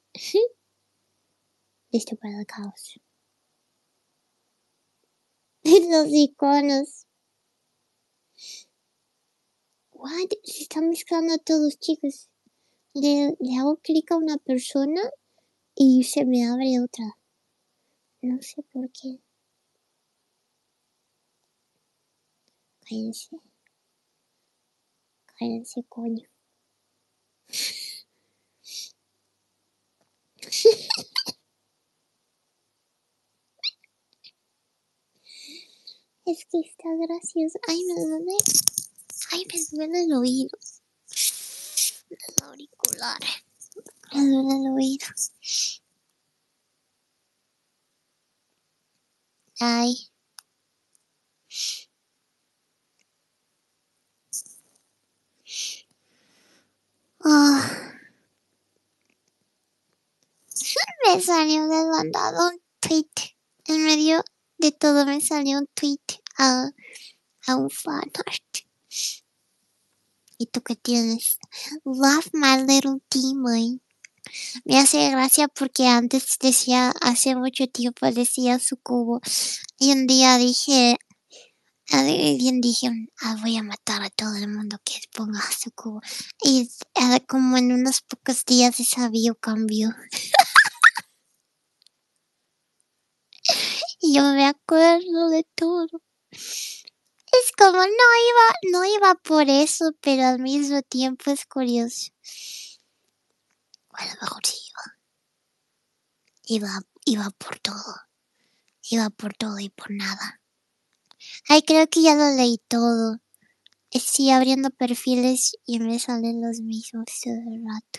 Listo para el caos. Los iconos. What? Se están mezclando a todos, chicos. Le hago clic a una persona y se me abre otra. No sé por qué. Cállense. Cállense, coño. Es que está gracioso. Ay, me duele. Ay, me duele el oído. El auricular. Me duele el oído. Ay. Me salió desbandado un tweet. En medio de todo me salió un tweet a un fanart. ¿Y tú qué tienes? Love my little demon. Me hace gracia porque antes decía, hace mucho tiempo decía Sucubo. Y un día dije, voy a matar a todo el mundo que ponga Sucubo. Y como en unos pocos días esa bio cambió. Y yo me acuerdo de todo. Es como no iba por eso, pero al mismo tiempo es curioso. O a lo mejor sí iba por todo. Iba por todo y por nada. Ay, creo que ya lo leí todo. Estoy abriendo perfiles y me salen los mismos todo el rato.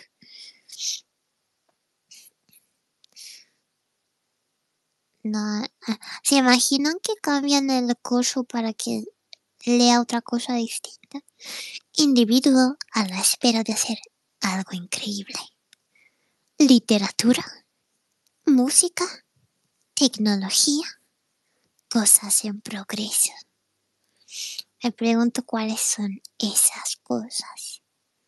No, ¿se imaginan que cambian el curso para que lea otra cosa distinta? Individuo a la espera de hacer algo increíble. Literatura, música, tecnología, cosas en progreso. Me pregunto cuáles son esas cosas.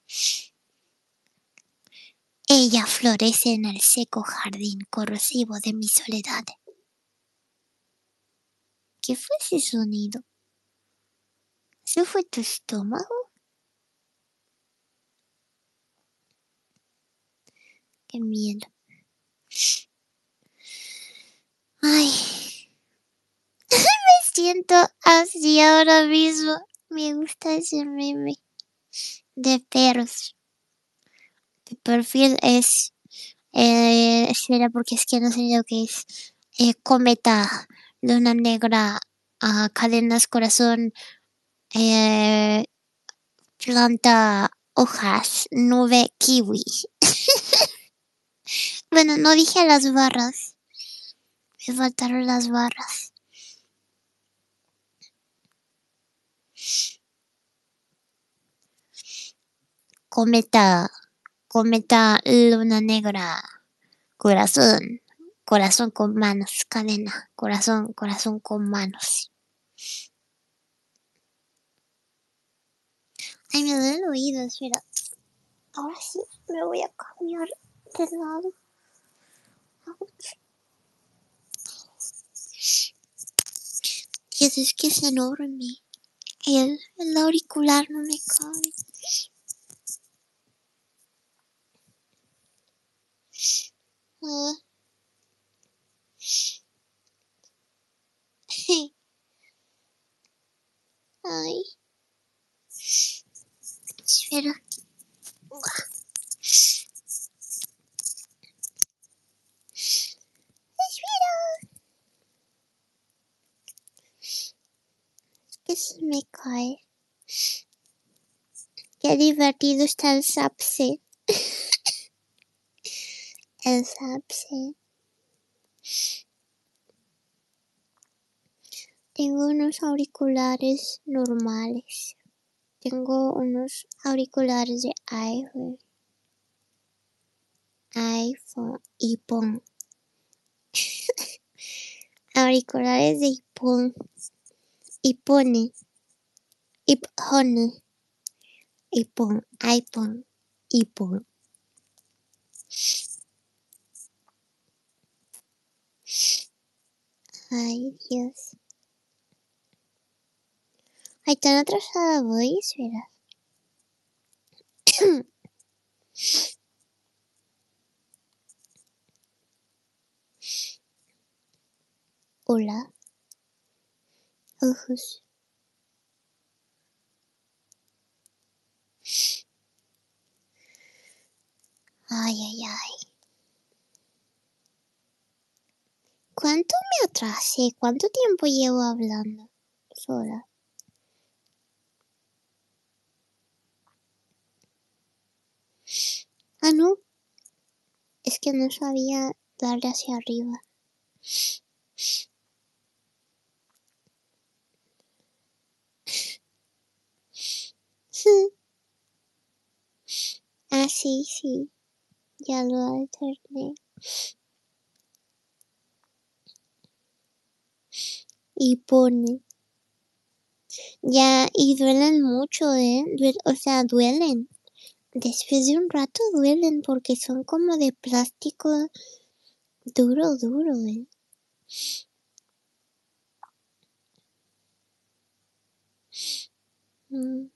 Ella florece en el seco jardín corrosivo de mi soledad. ¿Qué fue ese sonido? ¿Eso fue tu estómago? Qué miedo. Ay, siento así ahora mismo. Me gusta ese meme de perros. El perfil es... espera, porque es que no sé lo que es. Cometa, luna negra, cadenas corazón, eh, planta, hojas, nube, kiwi. Bueno, no dije las barras. Me faltaron las barras. Cometa, cometa, luna negra, corazón, corazón con manos, cadena, corazón, corazón con manos. Ay, me duele el oído, espera. Ahora sí, me voy a cambiar de lado. Dios, es que es enorme. El auricular no me cabe. Ah. Ay. Espera. Espera. Es que se me cae. Qué divertido está el sapse. El sapse. Tengo unos auriculares normales. Tengo unos auriculares de iPhone, iPhone. Auriculares de iPhone. iPhone. iPhone. iPhone. iPhone. iPhone. Ay, Dios. Ay, tan atrasada voy, espera. Hola. Ojos. Ay, ay, ay. ¿Cuánto me atrasé? ¿Cuánto tiempo llevo hablando? Sola. Ah, no. Es que no sabía darle hacia arriba. Ah, sí, sí. Ya lo alterné. Y pone. Ya, y duelen mucho, ¿eh? O sea, duelen. Después de un rato duelen porque son como de plástico duro, duro, ¿eh? Mm.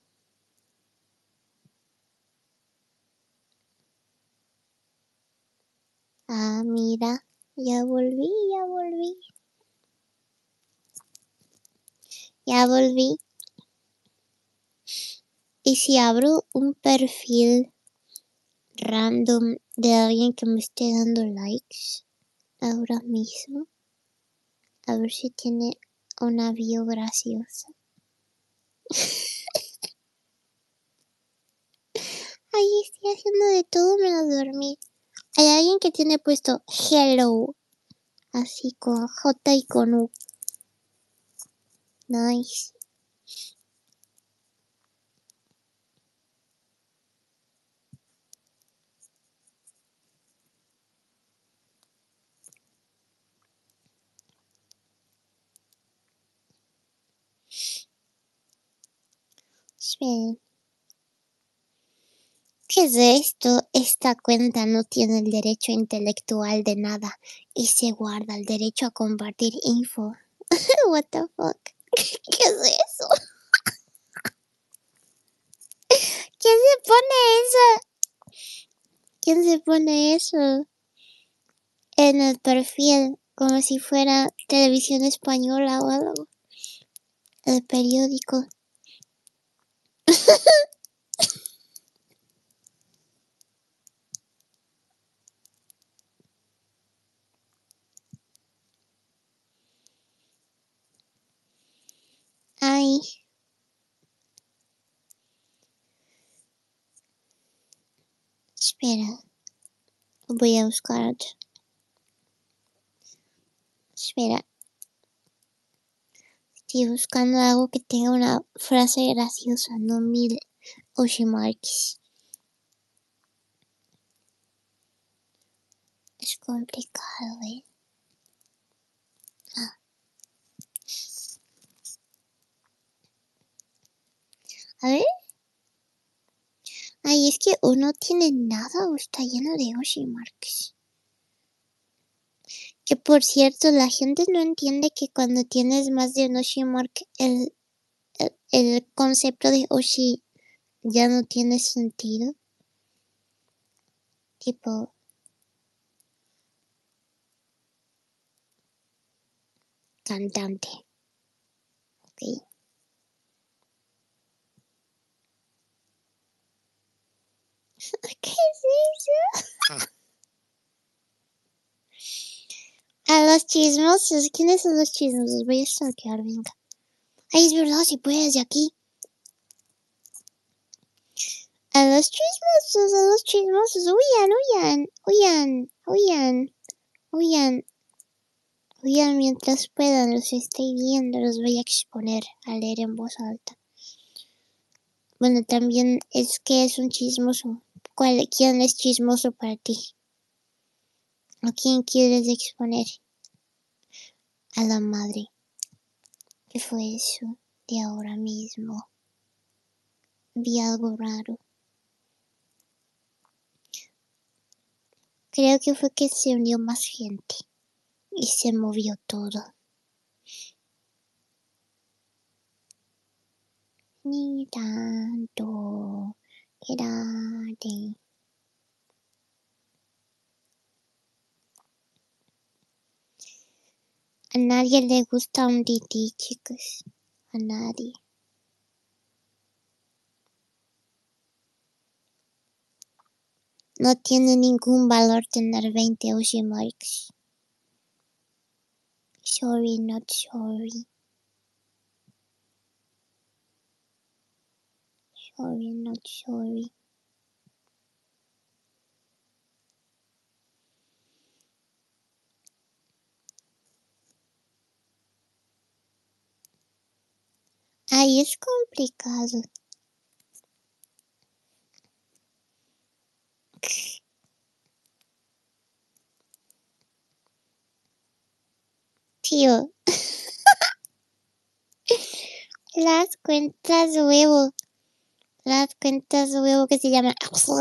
Ah, mira. Ya volví, ya volví. Ya volví. Y si abro un perfil random de alguien que me esté dando likes ahora mismo, a ver si tiene una bio graciosa. Ay, estoy haciendo de todo menos dormir. Hay alguien que tiene puesto hello, así con J y con U. Nice. Esperen. ¿Qué es esto? Esta cuenta no tiene el derecho intelectual de nada y se guarda el derecho a compartir info. What the fuck? ¿Qué es eso? ¿Quién se pone eso? ¿Quién se pone eso en el perfil? Como si fuera televisión española o algo. El periódico. Ay. Espera. Voy a buscar. Espera. Estoy buscando algo que tenga una frase graciosa, no mil Oshimarks. Es complicado, ¿eh? A ver. Ay, es que o no tiene nada o está lleno de Oshimarks. Que por cierto, la gente no entiende que cuando tienes más de un Oshimark, el concepto de Oshi ya no tiene sentido. Tipo, cantante. ¿Ok? ¿Qué es eso? A los chismosos. ¿Quiénes son los chismosos? Voy a stalkear, venga. Ay, es verdad, si puedes de aquí. A los chismosos. Huyan mientras puedan. Los estoy viendo, los voy a exponer a leer en voz alta. Bueno, también es que es un chismoso. ¿Quién es chismoso para ti? ¿A quién quieres exponer? A la madre. ¿Qué fue eso de ahora mismo? Vi algo raro. Creo que fue que se unió más gente y se movió todo. Ni tanto. Grande. A nadie le gusta un Didi, chicos. A nadie. No tiene ningún valor tener 20 Oshimarks. Sorry, not sorry. Sorry, not sorry. Ay, es complicado. Tío. Las cuentas huevo. Las cuentas huevo que se llaman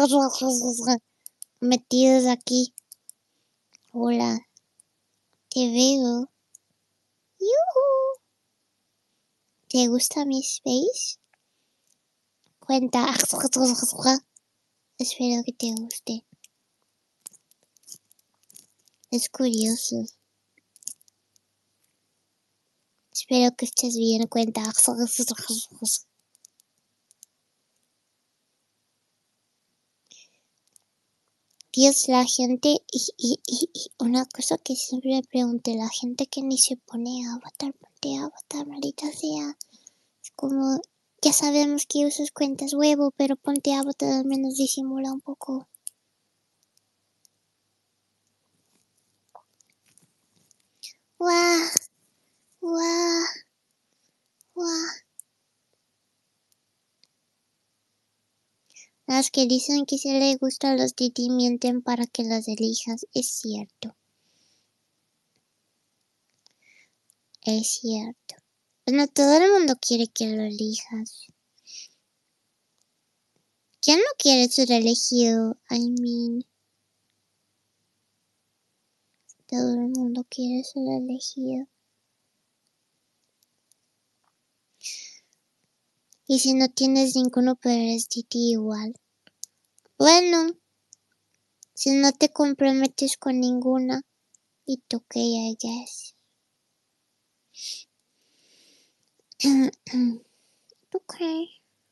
metidos aquí. Hola. Te veo. ¡Yuhu! ¿Te gusta mi space? Cuenta. Espero que te guste. Es curioso. Espero que estés bien. Cuenta. Dios, la gente, y una cosa que siempre me pregunté, la gente que ni se pone avatar, ponte avatar, maldita sea. Es como, ya sabemos que usas cuentas huevo, pero ponte avatar, al menos disimula un poco. ¡Guau! ¡Guau! ¡Guau! Las que dicen que se les gustan los Didi mienten para que las elijas, es cierto. Es cierto. Bueno, todo el mundo quiere que lo elijas. ¿Quién no quiere ser elegido? I mean, todo el mundo quiere ser elegido. Y si no tienes ninguno, pero eres Didi igual. Bueno, si no te comprometes con ninguna, it's okay, I guess. Okay.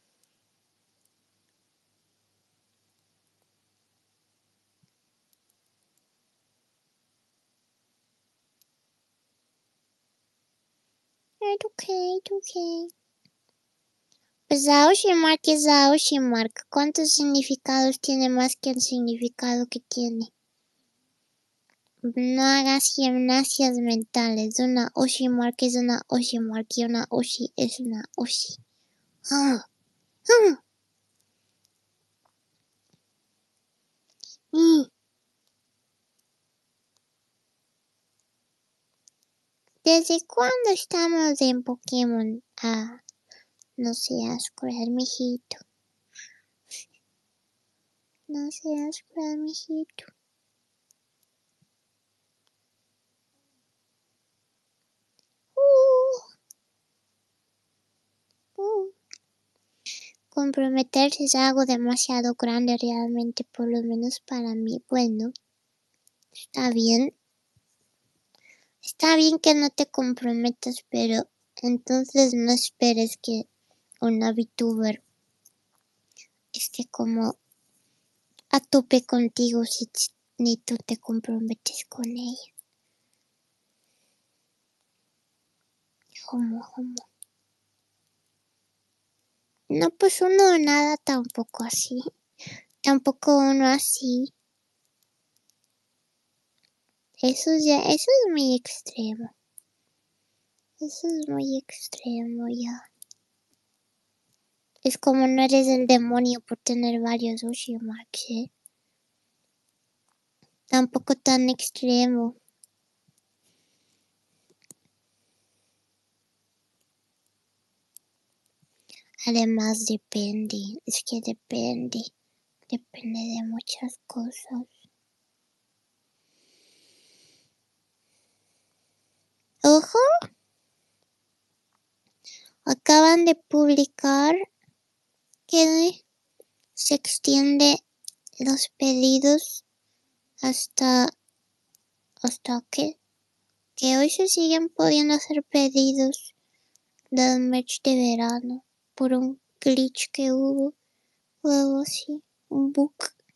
It's okay, it's okay. Pues Aoshimark es Aoshimark. ¿Cuántos significados tiene más que el significado que tiene? No hagas gimnasias mentales. Una Oshimark es una Oshimark y una Oshi es una Oshi. Ah, ah, mm. ¿Desde cuándo estamos en Pokémon? Ah, no seas cruel, mijito. No seas cruel, mijito. Uh. Comprometerse es algo demasiado grande realmente, por lo menos para mí. Bueno, está bien. Está bien que no te comprometas, pero entonces no esperes que una VTuber esté como a tope contigo si ni tú te comprometes con ella. Homo. No, pues uno nada tampoco así. Tampoco uno así. Eso es muy extremo. Eso es muy extremo ya. Es como no eres el demonio por tener varios Oshimarks, ¿eh? Tampoco tan extremo. Además depende, es que depende de muchas cosas. Ojo, acaban de publicar que se extiende los pedidos hasta que hoy se siguen pudiendo hacer pedidos del merch de verano por un glitch que hubo o algo así, un bug.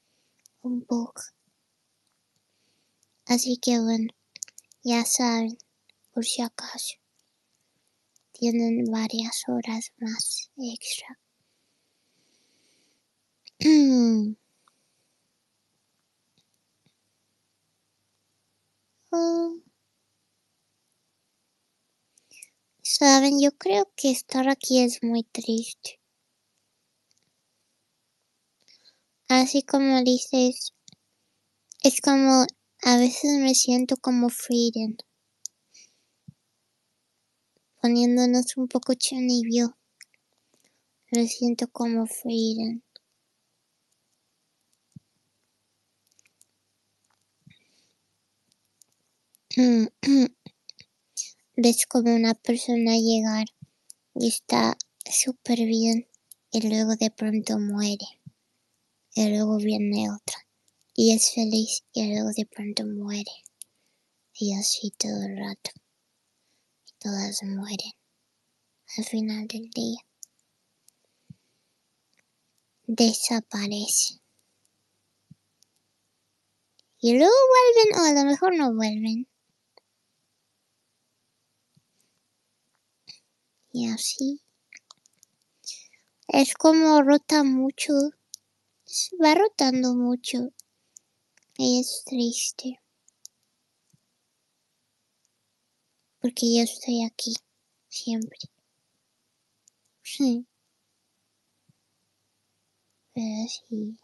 Así que bueno, ya saben, por si acaso, tienen varias horas más extra. Oh, saben, yo creo que estar aquí es muy triste. Así como dices, es como a veces me siento como Frieden, poniéndonos un poco chunibyo. Me siento como Frieden. Ves como una persona llegar y está súper bien y luego de pronto muere y luego viene otra y es feliz y luego de pronto muere y así todo el rato y todas mueren al final del día, desaparecen y luego vuelven o a lo mejor no vuelven y así es como rota mucho, va rotando mucho y es triste porque yo estoy aquí siempre. Sí, pero sí.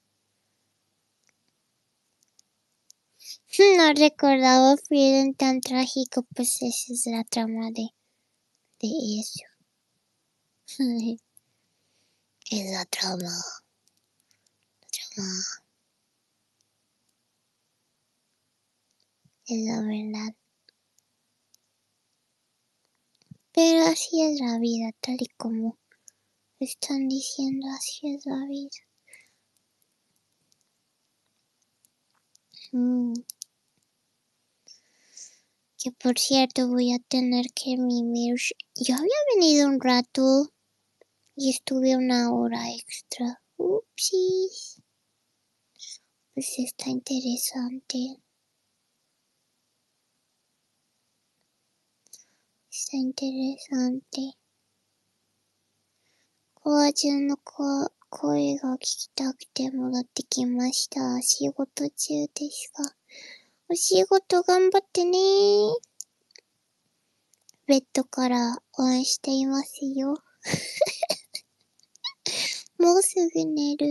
No recordaba Frieden tan trágico, pues esa es la trama de eso. Es la trama. Es la verdad. Pero así es la vida, tal y como están diciendo, así es la vida. Que por cierto voy a tener que mimir. Yo había venido un rato y estuve una hora extra. Upsis. Pues está interesante. Está interesante. コアちゃんの声が聞きたくて戻ってきました。仕事中ですが。お仕事頑張ってねー。ベッドから応援していますよ。もうすぐ寝る。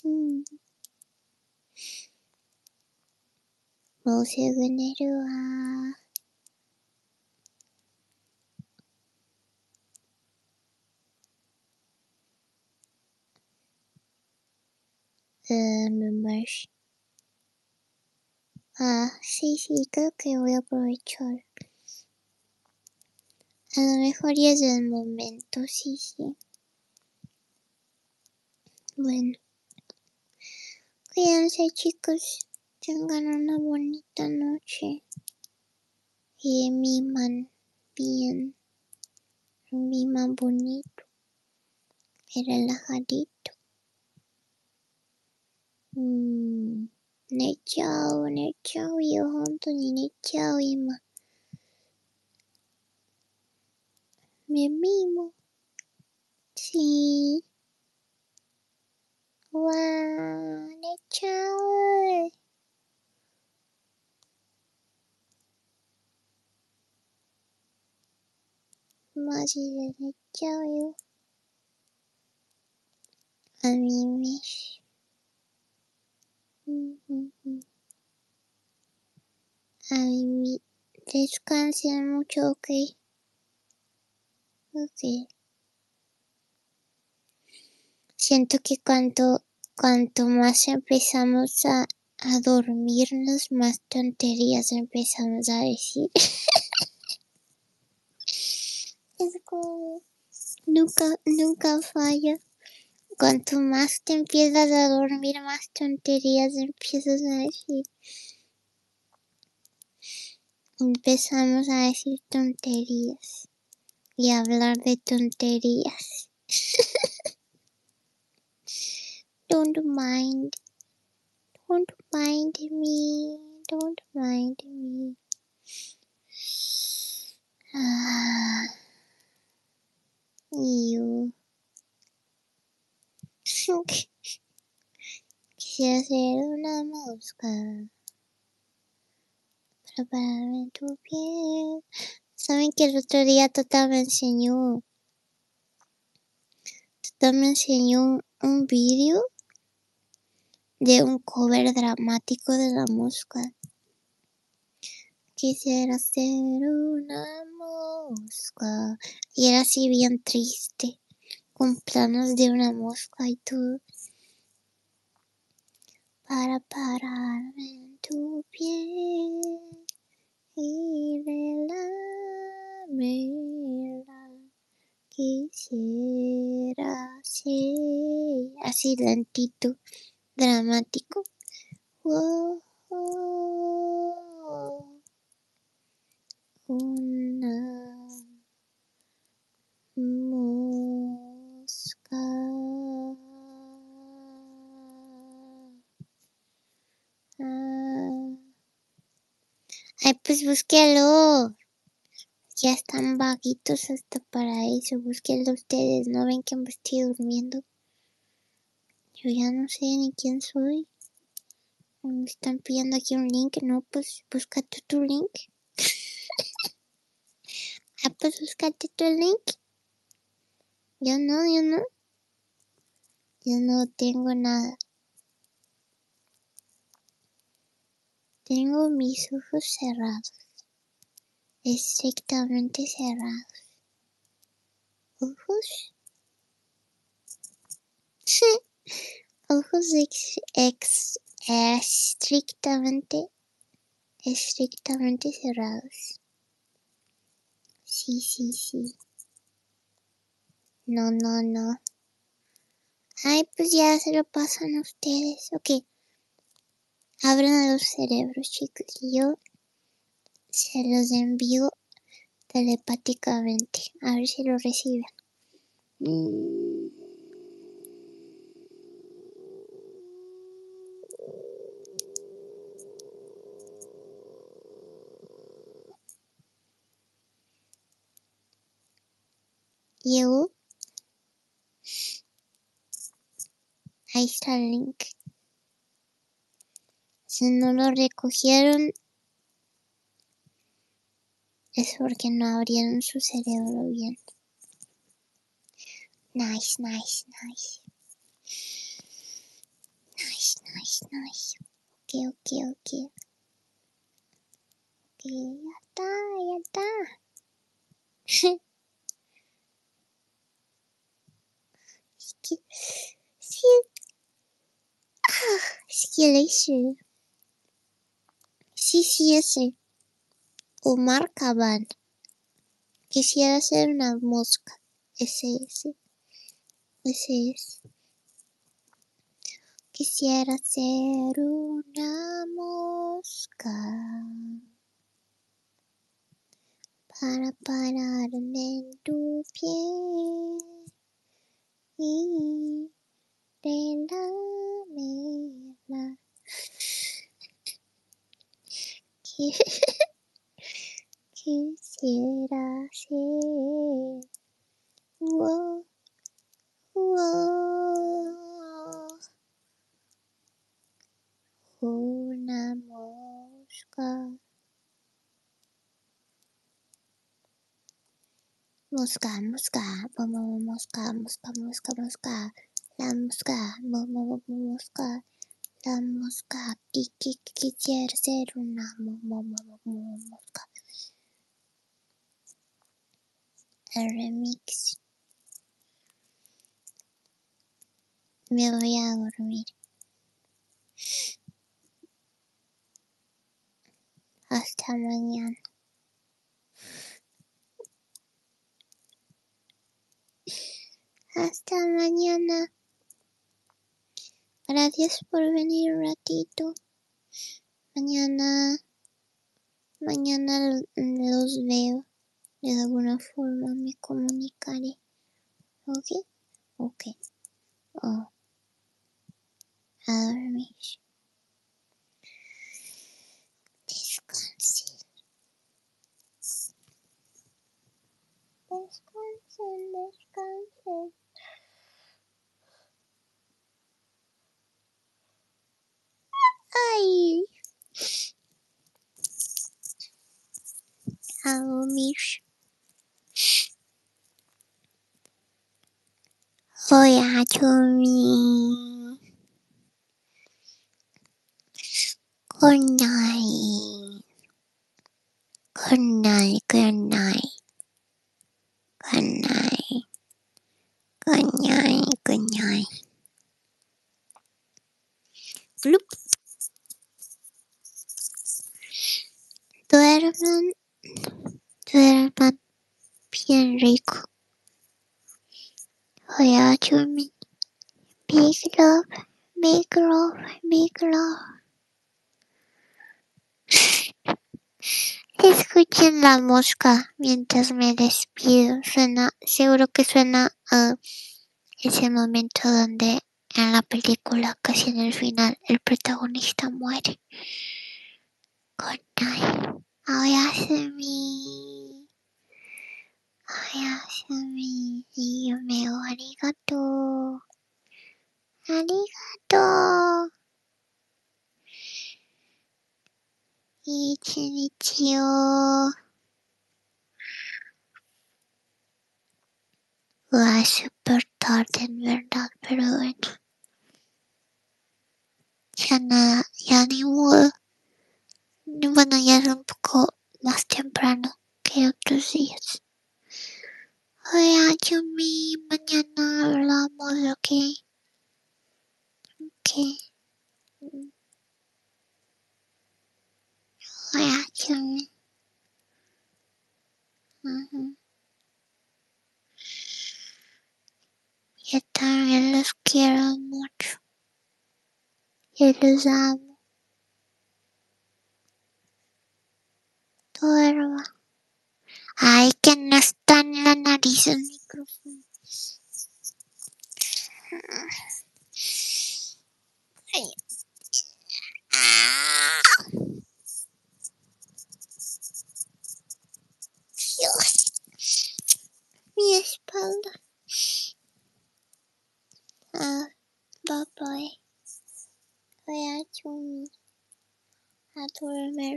もうすぐ寝るわー。Mercy. Sí, sí, creo que voy a aprovechar. A lo mejor ya es el momento, sí, sí. Bueno. Cuídense, chicos. Tengan una bonita noche. Y miman bien. Miman bonito. Y relajadito. 寝ちゃうよ。本当に寝ちゃう、今。耳も。わー、寝ちゃう。マジで寝ちゃうよ。あみめし。あみみ。Descansen mucho, ok. Ok. Siento que cuanto más empezamos a dormirnos, más tonterías empezamos a decir. Es como nunca falla. Cuanto más te empiezas a dormir, más tonterías empiezas a decir. Empezamos a decir tonterías y a hablar de tonterías. Don't mind me. Don't mind me. You. Quisiera ser una mosca para pararme en tu piel. ¿Saben que el otro día Tata me enseñó un vídeo de un cover dramático de La Mosca? Quisiera ser una mosca. Y era así bien triste, con planos de una mosca y todo. Para pararme en tu piel y relármela. Quisiera ser así lentito, dramático. Oh, una mosca. Ay, pues búsquelo. Ya están vaguitos hasta para eso. Búsquenlo ustedes. ¿No ven que me estoy durmiendo? Yo ya no sé ni quién soy. Me están pidiendo aquí un link. No, pues búscate tu link. Pues búscate tu link. Yo no tengo nada. Tengo mis ojos cerrados. Estrictamente cerrados. ¿Ojos? Ojos estrictamente cerrados. Sí. No. Ay, pues ya se lo pasan a ustedes. Ok. Abran los cerebros, chicos. Y yo Se los envío telepáticamente. A ver si lo reciben. Llegó. Ahí está el link. Si no lo recogieron, es porque no abrieron su cerebro bien. Nice. Nice. Ok. Ya está. Sí, ese. Omar Cabán. Quisiera ser una mosca. Ese es. Quisiera ser una mosca para pararme en tu piel y relamerla. Quisiera ser una mosca. Mosca. La mosca. La mosca. Quisiera ser una mosca. El remix. Me voy a dormir. Hasta mañana. Hasta mañana. Gracias por venir un ratito. Mañana los veo. De alguna forma me comunicaré. ¿Ok? Oh, a dormir. Descansen. Ay. A dormir. Voy a dormir. Good night. Good night. Good night. Good night. Good night. Good night. Bloop. Duerman. Duerman bien rico. Voy a dormir. Big love. Big love. Big love. Escuchen la mosca mientras me despido. Seguro que suena a ese momento donde en la película, casi en el final, el protagonista muere. Good night. Oyasumi. Yume o arigato. Arigato. いい一日を. Super tarde en verdad, pero bueno. Ya ni modo. Bueno, ya es un poco más temprano que otros días. Oye, Yumi, mañana hablamos, ¿ok? Oye, Yumi. Yo también los quiero mucho. Yo los amo. nariz al micrófono. Ay. Dios, mi espalda. Bye. Voy a dormir. A dormir.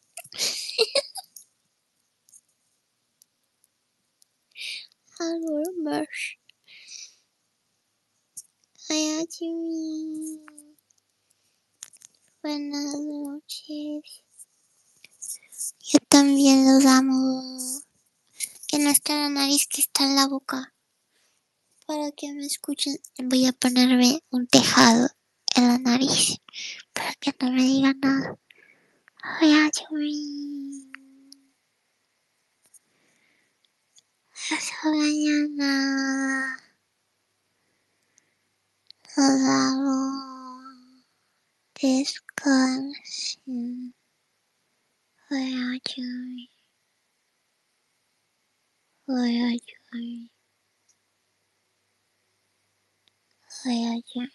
A dormir. Voy a dormir. Buenas noches. Yo también los amo. Que no está la nariz, que está en la boca. Para que me escuchen, voy a ponerme un tejado en la nariz. Para que no me digan nada. Voy a dormir. Hasta mañana. Los amo. Descansen. Voy a dormir. Voy a dormir. Voy a dormir.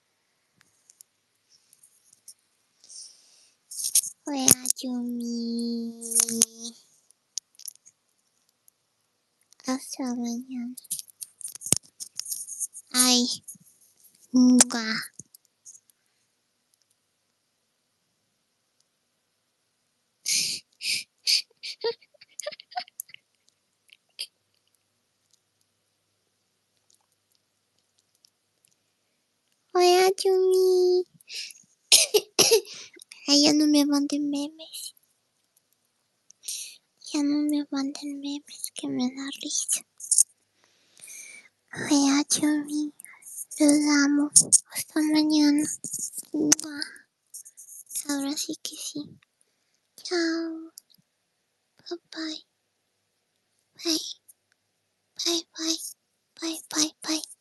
Voy a dormir. Hasta mañana. Ay. Mua. Voy a dormir. Ay, ya no me manden memes. Ya no me manden memes, que me da risa. Voy a dormir. Los amo. Hasta mañana. Mua. Ahora sí que sí. Chao. Bye. Bye. Bye. Bye. Bye. Bye. Bye.